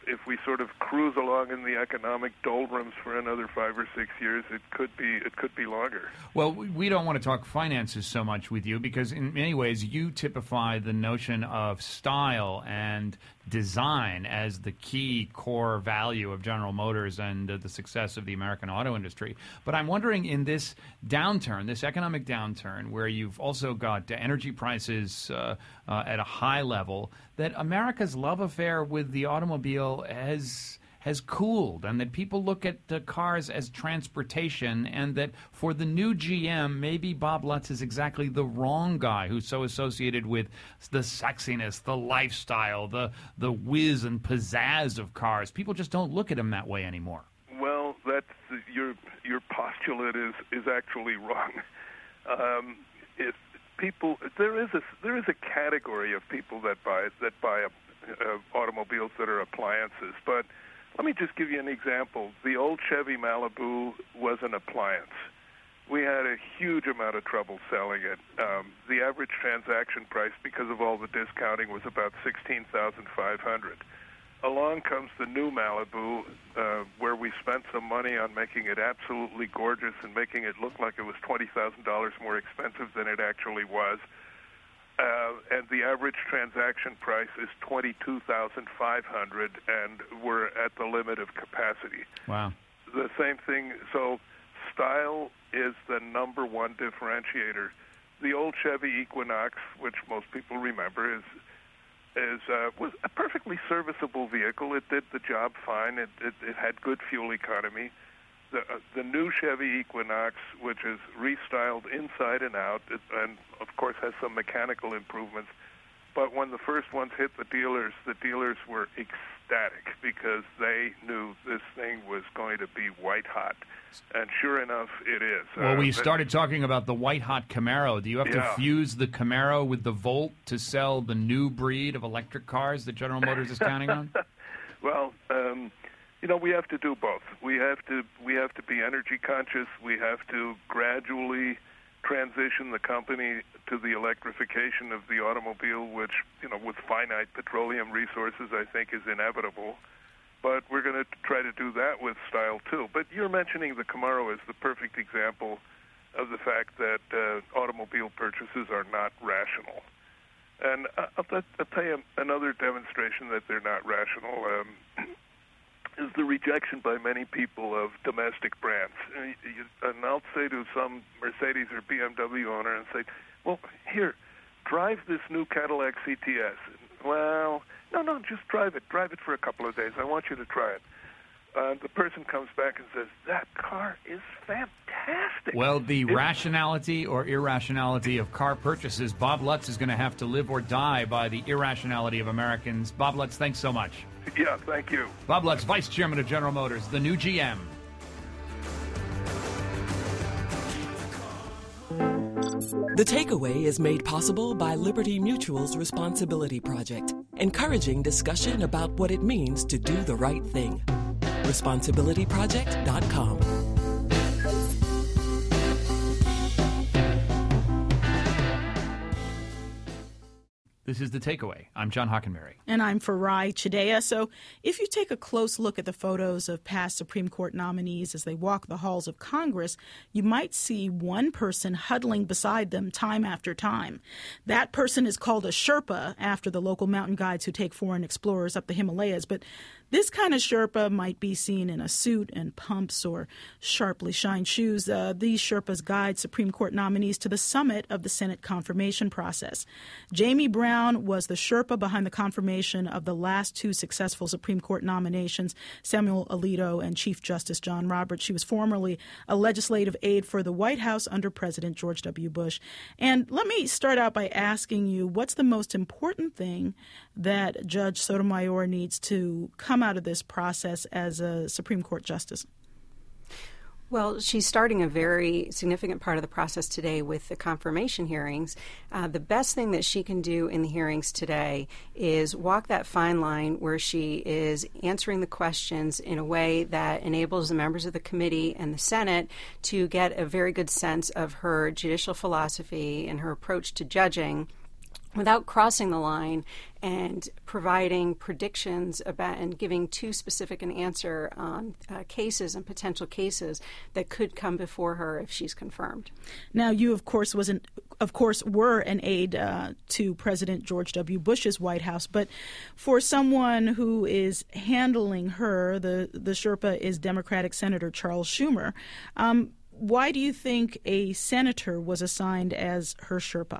if we sort of cruise along in the economic doldrums for another five or six years, it could be it could be longer. Well, we don't want to talk finances so much with you because in many ways you typify the notion of style and design as the key core value of General Motors and uh, the success of the American auto industry. But I'm wondering, in this downturn, this economic downturn, where you've also got uh, energy prices uh, uh, at a high level, that America's love affair with the automobile has has cooled, and that people look at uh, cars as transportation, and that for the new G M, maybe Bob Lutz is exactly the wrong guy who's so associated with the sexiness, the lifestyle, the the whiz and pizzazz of cars. People just don't look at him that way anymore. Well, that's your your postulate is is actually wrong. Um, if people, there is a there is a category of people that buy that buy uh, automobiles that are appliances, but let me just give you an example. The old Chevy Malibu was an appliance. We had a huge amount of trouble selling it. Um, the average transaction price, because of all the discounting, was about sixteen thousand five hundred dollars. Along comes the new Malibu, uh, where we spent some money on making it absolutely gorgeous and making it look like it was twenty thousand dollars more expensive than it actually was. Uh, and the average transaction price is twenty-two thousand five hundred dollars, and we're at the limit of capacity. Wow. The same thing, so style is the number one differentiator. The old Chevy Equinox, which most people remember, is is uh, was a perfectly serviceable vehicle. It did the job fine. It, it, it had good fuel economy. The, uh, the new Chevy Equinox, which is restyled inside and out, it, and of course has some mechanical improvements. But when the first ones hit the dealers, the dealers were ecstatic because they knew this thing was going to be white hot. And sure enough, it is. Well, uh, we started talking about the white hot Camaro. Do you have Yeah. to fuse the Camaro with the Volt to sell the new breed of electric cars that General Motors is counting on? Well, um, you know, we have to do both. We have to we have to be energy conscious. We have to gradually transition the company to the electrification of the automobile, which, you know, with finite petroleum resources, I think is inevitable. But we're going to try to do that with style, too. But you're mentioning the Camaro as the perfect example of the fact that uh, automobile purchases are not rational. And I'll, I'll tell you another demonstration that they're not rational um, is the rejection by many people of domestic brands. And I'll say to some Mercedes or B M W owner and say, well, here, drive this new Cadillac C T S. Well, no, no, just drive it. Drive it for a couple of days. I want you to try it. Uh, the person comes back and says, that car is fantastic. Well, the It- rationality or irrationality of car purchases, Bob Lutz is going to have to live or die by the irrationality of Americans. Bob Lutz, thanks so much. Yeah, thank you. Bob Lutz, Vice Chairman of General Motors, the new G M. The Takeaway is made possible by Liberty Mutual's Responsibility Project, encouraging discussion about what it means to do the right thing. responsibility project dot com. This is The Takeaway. I'm John Hockenberry. And I'm Farai Chidea. So if you take a close look at the photos of past Supreme Court nominees as they walk the halls of Congress, you might see one person huddling beside them time after time. That person is called a Sherpa after the local mountain guides who take foreign explorers up the Himalayas. But this kind of Sherpa might be seen in a suit and pumps or sharply shined shoes. Uh, these Sherpas guide Supreme Court nominees to the summit of the Senate confirmation process. Jamie Brown was the Sherpa behind the confirmation of the last two successful Supreme Court nominations, Samuel Alito and Chief Justice John Roberts. She was formerly a legislative aide for the White House under President George W. Bush. And let me start out by asking you, what's the most important thing that Judge Sotomayor needs to come out of this process as a Supreme Court justice? Well, she's starting a very significant part of the process today with the confirmation hearings. Uh, the best thing that she can do in the hearings today is walk that fine line where she is answering the questions in a way that enables the members of the committee and the Senate to get a very good sense of her judicial philosophy and her approach to judging, without crossing the line and providing predictions about and giving too specific an answer on uh, cases and potential cases that could come before her if she's confirmed. Now, you of course was an, of course were an aide uh, to President George W. Bush's White House, but for someone who is handling her, the the Sherpa is Democratic Senator Charles Schumer. Um, why do you think a senator was assigned as her Sherpa?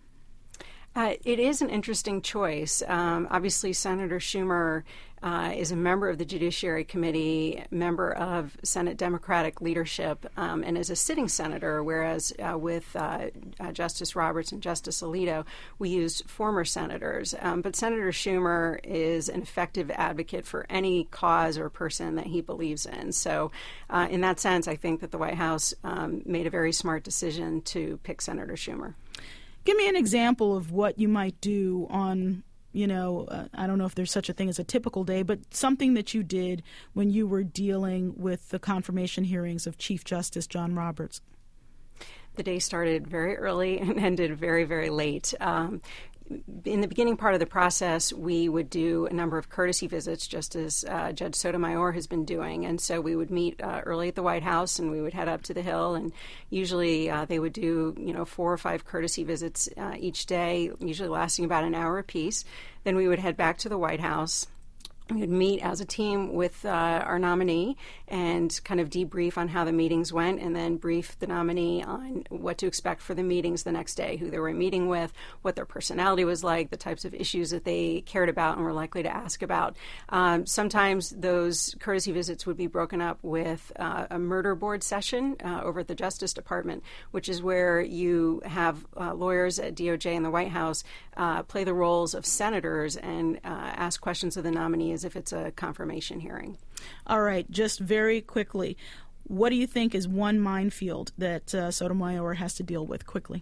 Uh, it is an interesting choice. Um, obviously, Senator Schumer uh, is a member of the Judiciary Committee, member of Senate Democratic leadership, um, and is a sitting senator, whereas uh, with uh, uh, Justice Roberts and Justice Alito, we used former senators. Um, but Senator Schumer is an effective advocate for any cause or person that he believes in. So uh, in that sense, I think that the White House um, made a very smart decision to pick Senator Schumer. Give me an example of what you might do on, you know, uh, I don't know if there's such a thing as a typical day, but something that you did when you were dealing with the confirmation hearings of Chief Justice John Roberts. The day started very early and ended very, very late. Um, In the beginning part of the process, we would do a number of courtesy visits, just as uh, Judge Sotomayor has been doing. And so we would meet uh, early at the White House, and we would head up to the Hill. And usually uh, they would do, you know, four or five courtesy visits uh, each day, usually lasting about an hour apiece. Then we would head back to the White House. We would meet as a team with uh, our nominee and kind of debrief on how the meetings went, and then brief the nominee on what to expect for the meetings the next day, who they were meeting with, what their personality was like, the types of issues that they cared about and were likely to ask about. Um, sometimes those courtesy visits would be broken up with uh, a murder board session uh, over at the Justice Department, which is where you have uh, lawyers at D O J and the White House uh, play the roles of senators and uh, ask questions of the nominee as if it's a confirmation hearing. All right, just very quickly, what do you think is one minefield that uh, Sotomayor has to deal with quickly?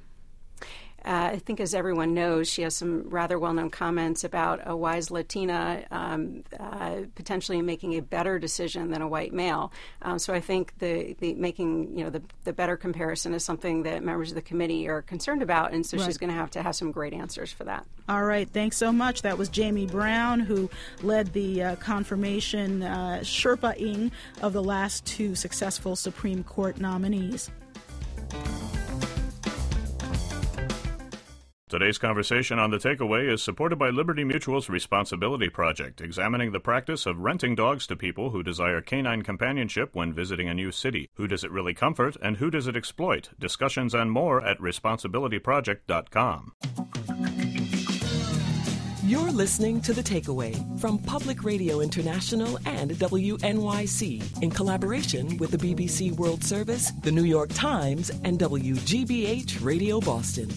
Uh, I think, as everyone knows, she has some rather well-known comments about a wise Latina um, uh, potentially making a better decision than a white male. Um, so I think the, the making, you know, the, the better comparison is something that members of the committee are concerned about, and so right. she's going to have to have some great answers for that. All right, thanks so much. That was Jamie Brown, who led the uh, confirmation uh, Sherpa-ing of the last two successful Supreme Court nominees. Today's conversation on The Takeaway is supported by Liberty Mutual's Responsibility Project, examining the practice of renting dogs to people who desire canine companionship when visiting a new city. Who does it really comfort, and who does it exploit? Discussions and more at responsibility project dot com. You're listening to The Takeaway from Public Radio International and W N Y C in collaboration with the B B C World Service, the New York Times, and W G B H Radio Boston.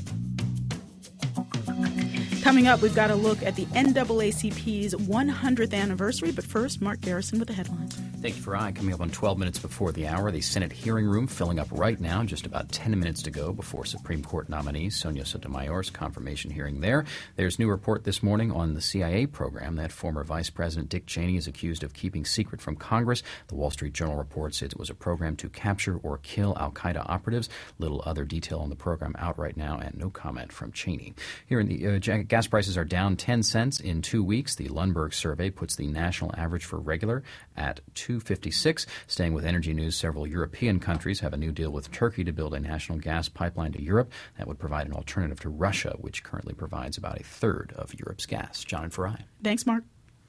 Coming up, we've got a look at the N double A C P's one hundredth anniversary, but first, Mark Garrison with the headlines. Thank you, Farai. Coming up on twelve minutes before the hour, the Senate hearing room filling up right now, just about ten minutes to go before Supreme Court nominee Sonia Sotomayor's confirmation hearing there. There's new report this morning on the C I A program that former Vice President Dick Cheney is accused of keeping secret from Congress. The Wall Street Journal reports it was a program to capture or kill al-Qaeda operatives. Little other detail on the program out right now, and no comment from Cheney. Here in the uh, gas prices are down ten cents in two weeks. The Lundberg survey puts the national average for regular at two fifty-six. Staying with energy news, several European countries have a new deal with Turkey to build a national gas pipeline to Europe that would provide an alternative to Russia, which currently provides about a third of Europe's gas. John and Farai. Thanks, Mark.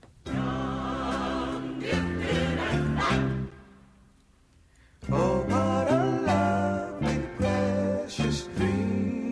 Oh, what a lovely, precious dream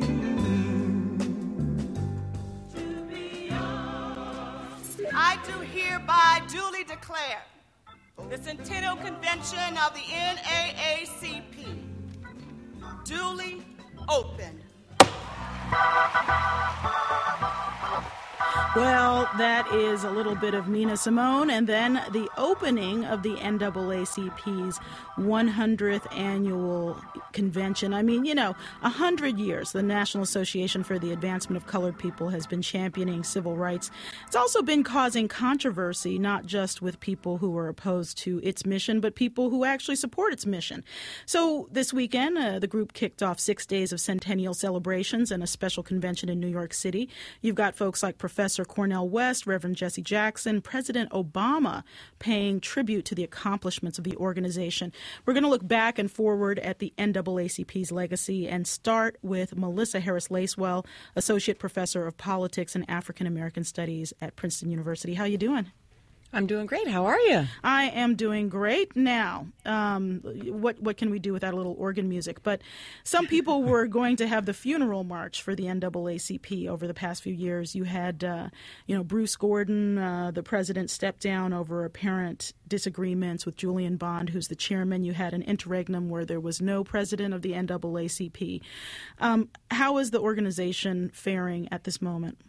to be yours. I do hereby duly declare the Centennial Convention of the N double A C P duly open. Well, that is a little bit of Nina Simone, and then the opening of the N double A C P's one hundredth annual convention. I mean, you know, a hundred years, the National Association for the Advancement of Colored People has been championing civil rights. It's also been causing controversy, not just with people who are opposed to its mission, but people who actually support its mission. So this weekend, uh, the group kicked off six days of centennial celebrations and a special convention in New York City. You've got folks like Professor Cornel West, Reverend Jesse Jackson, President Obama paying tribute to the accomplishments of the organization. We're going to look back and forward at the N double A C P's legacy and start with Melissa Harris Lacewell, Associate Professor of Politics and African American Studies at Princeton University. How you doing? I'm doing great. How are you? I am doing great. Now, um, what what can we do without a little organ music? But some people were going to have the funeral march for the N double A C P over the past few years. You had, uh, you know, Bruce Gordon, uh, the president, stepped down over apparent disagreements with Julian Bond, who's the chairman. You had an interregnum where there was no president of the N double A C P. Um, how is the organization faring at this moment?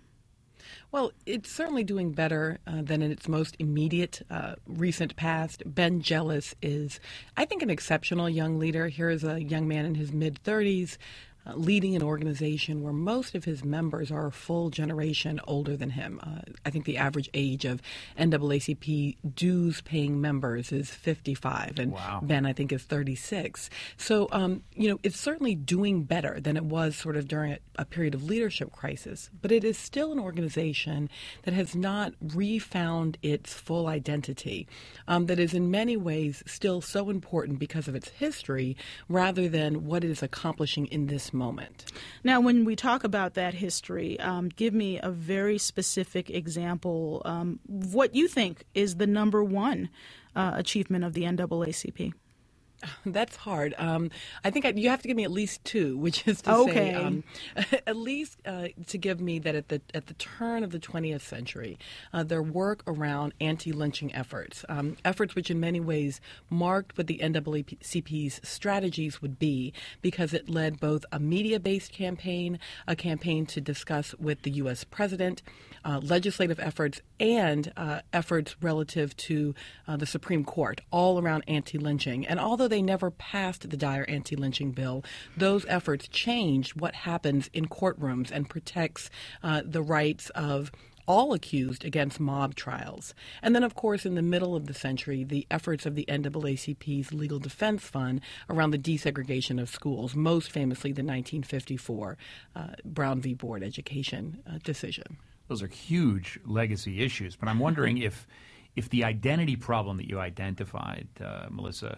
Well, it's certainly doing better uh, than in its most immediate uh, recent past. Ben Jealous is, I think, an exceptional young leader. Here is a young man in his mid-thirties uh, leading an organization where most of his members are a full generation older than him. Uh, I think the average age of N double A C P dues-paying members is fifty-five, and wow. Ben, I think, is thirty-six. So, um, you know, it's certainly doing better than it was sort of during a, a period of leadership crisis, but it is still an organization that has not refound its full identity, um, that is in many ways still so important because of its history rather than what it is accomplishing in this moment. Now, when we talk about that history, um, give me a very specific example. Um, what you think is the number one uh, achievement of the N double A C P? That's hard. Um, I think I, you have to give me at least two, which is to okay. say, um, at least uh, to give me that at the at the turn of the twentieth century, uh, their work around anti-lynching efforts, um, efforts which in many ways marked what the N double A C P's strategies would be, because it led both a media-based campaign, a campaign to discuss with the U S president, uh, legislative efforts, and uh, efforts relative to uh, the Supreme Court, all around anti-lynching. And although they never passed the Dyer anti-lynching bill, those efforts changed what happens in courtrooms and protects uh, the rights of all accused against mob trials. And then, of course, in the middle of the century, the efforts of the N double A C P's Legal Defense Fund around the desegregation of schools, most famously the nineteen fifty-four uh, Brown v. Board education uh, decision. Those are huge legacy issues, but I'm wondering if if the identity problem that you identified, uh, Melissa,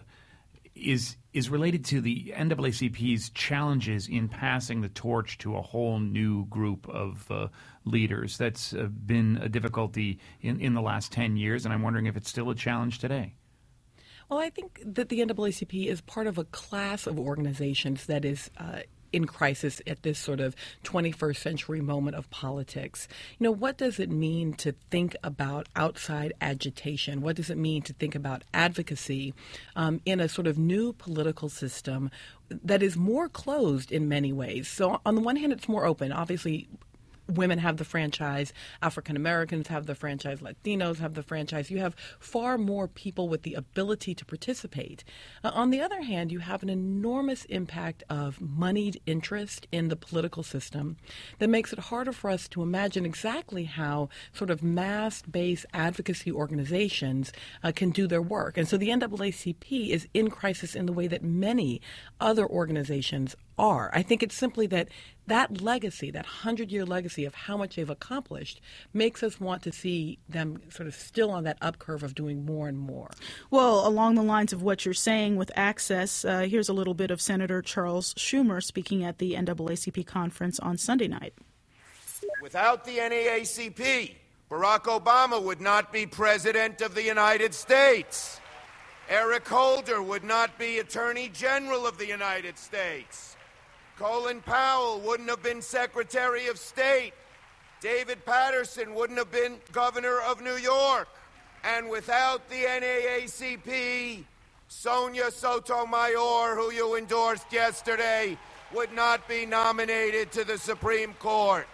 is is related to the N double A C P's challenges in passing the torch to a whole new group of uh, leaders. That's uh, been a difficulty in, in the last ten years, and I'm wondering if it's still a challenge today. Well, I think that the N double A C P is part of a class of organizations that is uh, in crisis at this sort of twenty-first century moment of politics. You know, what does it mean to think about outside agitation? What does it mean to think about advocacy um, in a sort of new political system that is more closed in many ways? So on the one hand, it's more open. Obviously, women have the franchise, African Americans have the franchise, Latinos have the franchise. You have far more people with the ability to participate. Uh, on the other hand, you have an enormous impact of moneyed interest in the political system that makes it harder for us to imagine exactly how sort of mass-based advocacy organizations uh, can do their work. And so the N double A C P is in crisis in the way that many other organizations are. I think it's simply that that legacy, that hundred-year legacy of how much they've accomplished, makes us want to see them sort of still on that up curve of doing more and more. Well, along the lines of what you're saying with access, uh, here's a little bit of Senator Charles Schumer speaking at the N double A C P conference on Sunday night. Without the N double A C P, Barack Obama would not be President of the United States. Eric Holder would not be Attorney General of the United States. Colin Powell wouldn't have been Secretary of State. David Patterson wouldn't have been Governor of New York. And without the N double A C P, Sonia Sotomayor, who you endorsed yesterday, would not be nominated to the Supreme Court.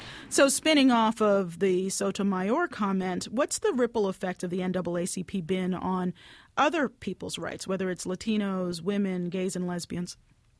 So spinning off of the Sotomayor comment, what's the ripple effect of the N double A C P been on other people's rights, whether it's Latinos, women, gays, and lesbians?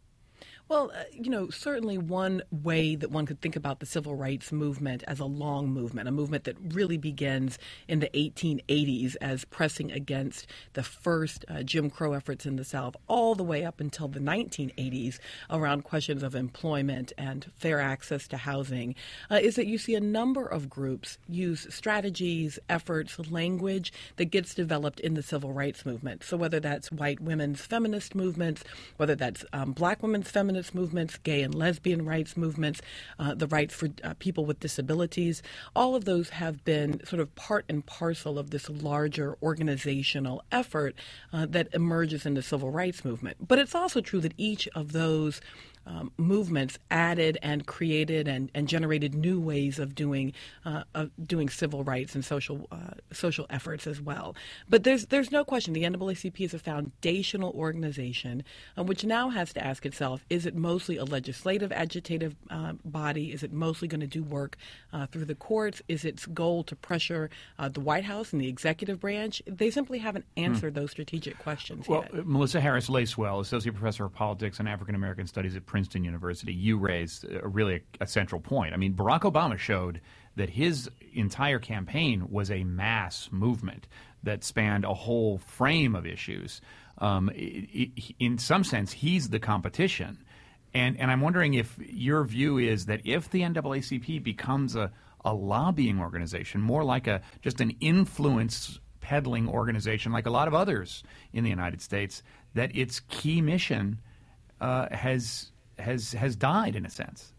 Well, uh, you know, certainly one way that one could think about the civil rights movement as a long movement, a movement that really begins in the eighteen eighties as pressing against the first uh, Jim Crow efforts in the South all the way up until the nineteen eighties around questions of employment and fair access to housing, uh, is that you see a number of groups use strategies, efforts, language that gets developed in the civil rights movement. So whether that's white women's feminist movements, whether that's um, black women's feminist movements, gay and lesbian rights movements, uh, the rights for uh, people with disabilities, all of those have been sort of part and parcel of this larger organizational effort uh, that emerges in the civil rights movement. But it's also true that each of those Um, movements added and created and, and generated new ways of doing uh, of doing civil rights and social uh, social efforts as well. But there's there's no question the N double A C P is a foundational organization uh, which now has to ask itself: is it mostly a legislative, agitative uh, body? Is it mostly going to do work uh, through the courts? Is its goal to pressure uh, the White House and the executive branch? They simply haven't answered mm. those strategic questions well, yet. Melissa Harris Lacewell, Associate Professor of Politics and African American Studies at Princeton University, you raised a, really a, a central point. I mean, Barack Obama showed that his entire campaign was a mass movement that spanned a whole frame of issues. Um, it, it, in some sense, he's the competition. And, and I'm wondering if your view is that if the N double A C P becomes a, a lobbying organization, more like a just an influence peddling organization like a lot of others in the United States, that its key mission uh, has has has died in a sense.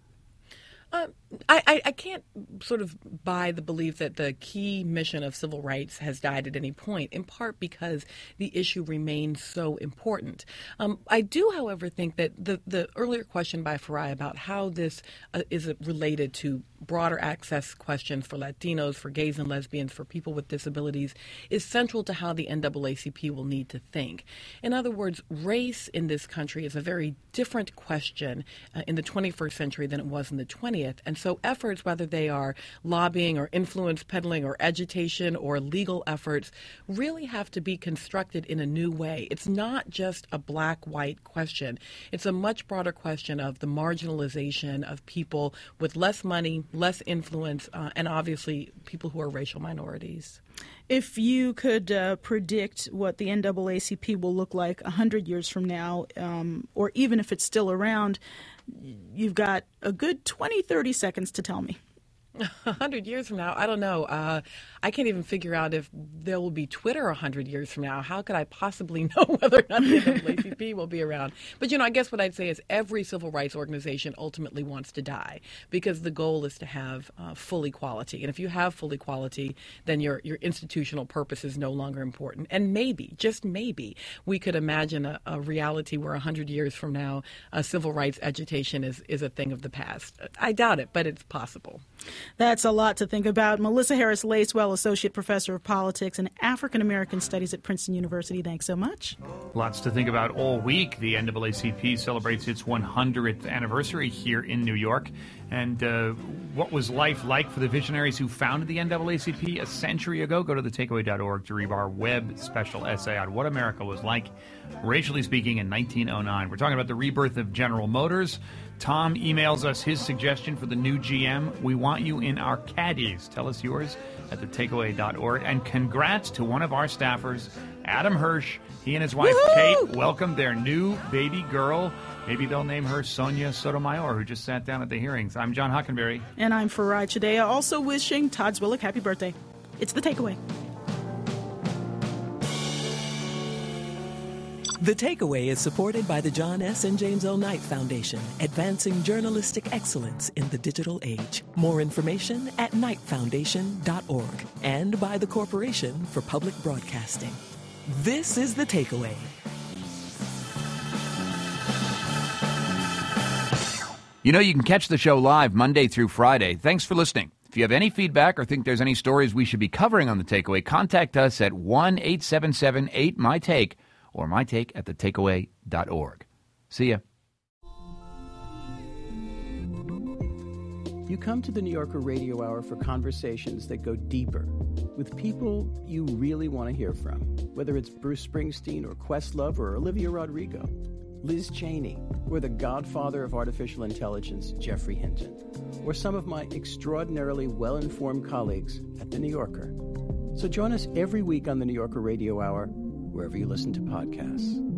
Uh, I, I can't sort of buy the belief that the key mission of civil rights has died at any point, in part because the issue remains so important. Um, I do, however, think that the, the earlier question by Farai about how this uh, is related to broader access questions for Latinos, for gays and lesbians, for people with disabilities, is central to how the N double A C P will need to think. In other words, race in this country is a very different question uh, in the twenty-first century than it was in the twentieth. And so efforts, whether they are lobbying or influence peddling or agitation or legal efforts, really have to be constructed in a new way. It's not just a black-white question. It's a much broader question of the marginalization of people with less money, less influence, uh, and obviously people who are racial minorities. If you could uh, predict what the N double A C P will look like one hundred years from now, um, or even if it's still around, you've got a good twenty, thirty seconds to tell me. A hundred years from now, I don't know. Uh, I can't even figure out if there will be Twitter a hundred years from now. How could I possibly know whether or not the N double A C P will be around? But, you know, I guess what I'd say is every civil rights organization ultimately wants to die because the goal is to have uh, full equality. And if you have full equality, then your, your institutional purpose is no longer important. And maybe, just maybe, we could imagine a, a reality where a hundred years from now, uh, civil rights agitation is, is a thing of the past. I doubt it, but it's possible. That's a lot to think about. Melissa Harris Lacewell, Associate Professor of Politics and African American Studies at Princeton University. Thanks so much. Lots to think about all week. The N double A C P celebrates its one hundredth anniversary here in New York. And uh, what was life like for the visionaries who founded the N double A C P a century ago? Go to the takeaway dot org to read our web special essay on what America was like, racially speaking, in nineteen oh nine. We're talking about the rebirth of General Motors. Tom emails us his suggestion for the new G M. We want you in our caddies. Tell us yours at the takeaway dot org. And congrats to one of our staffers, Adam Hirsch. He and his wife, Woo-hoo! Kate, welcomed their new baby girl. Maybe they'll name her Sonia Sotomayor, who just sat down at the hearings. I'm John Hockenberry. And I'm Farai Chideya, also wishing Todd Zwillich happy birthday. It's The Takeaway. The Takeaway is supported by the John S. and James L. Knight Foundation, advancing journalistic excellence in the digital age. More information at knight foundation dot org, and by the Corporation for Public Broadcasting. This is The Takeaway. You know, you can catch the show live Monday through Friday. Thanks for listening. If you have any feedback or think there's any stories we should be covering on The Takeaway, contact us at one eight seven seven eight my take or my take at the takeaway dot org. See ya. You come to the New Yorker Radio Hour for conversations that go deeper with people you really want to hear from, whether it's Bruce Springsteen or Questlove or Olivia Rodrigo, Liz Cheney, or the godfather of artificial intelligence, Geoffrey Hinton, or some of my extraordinarily well-informed colleagues at The New Yorker. So join us every week on the New Yorker Radio Hour, wherever you listen to podcasts.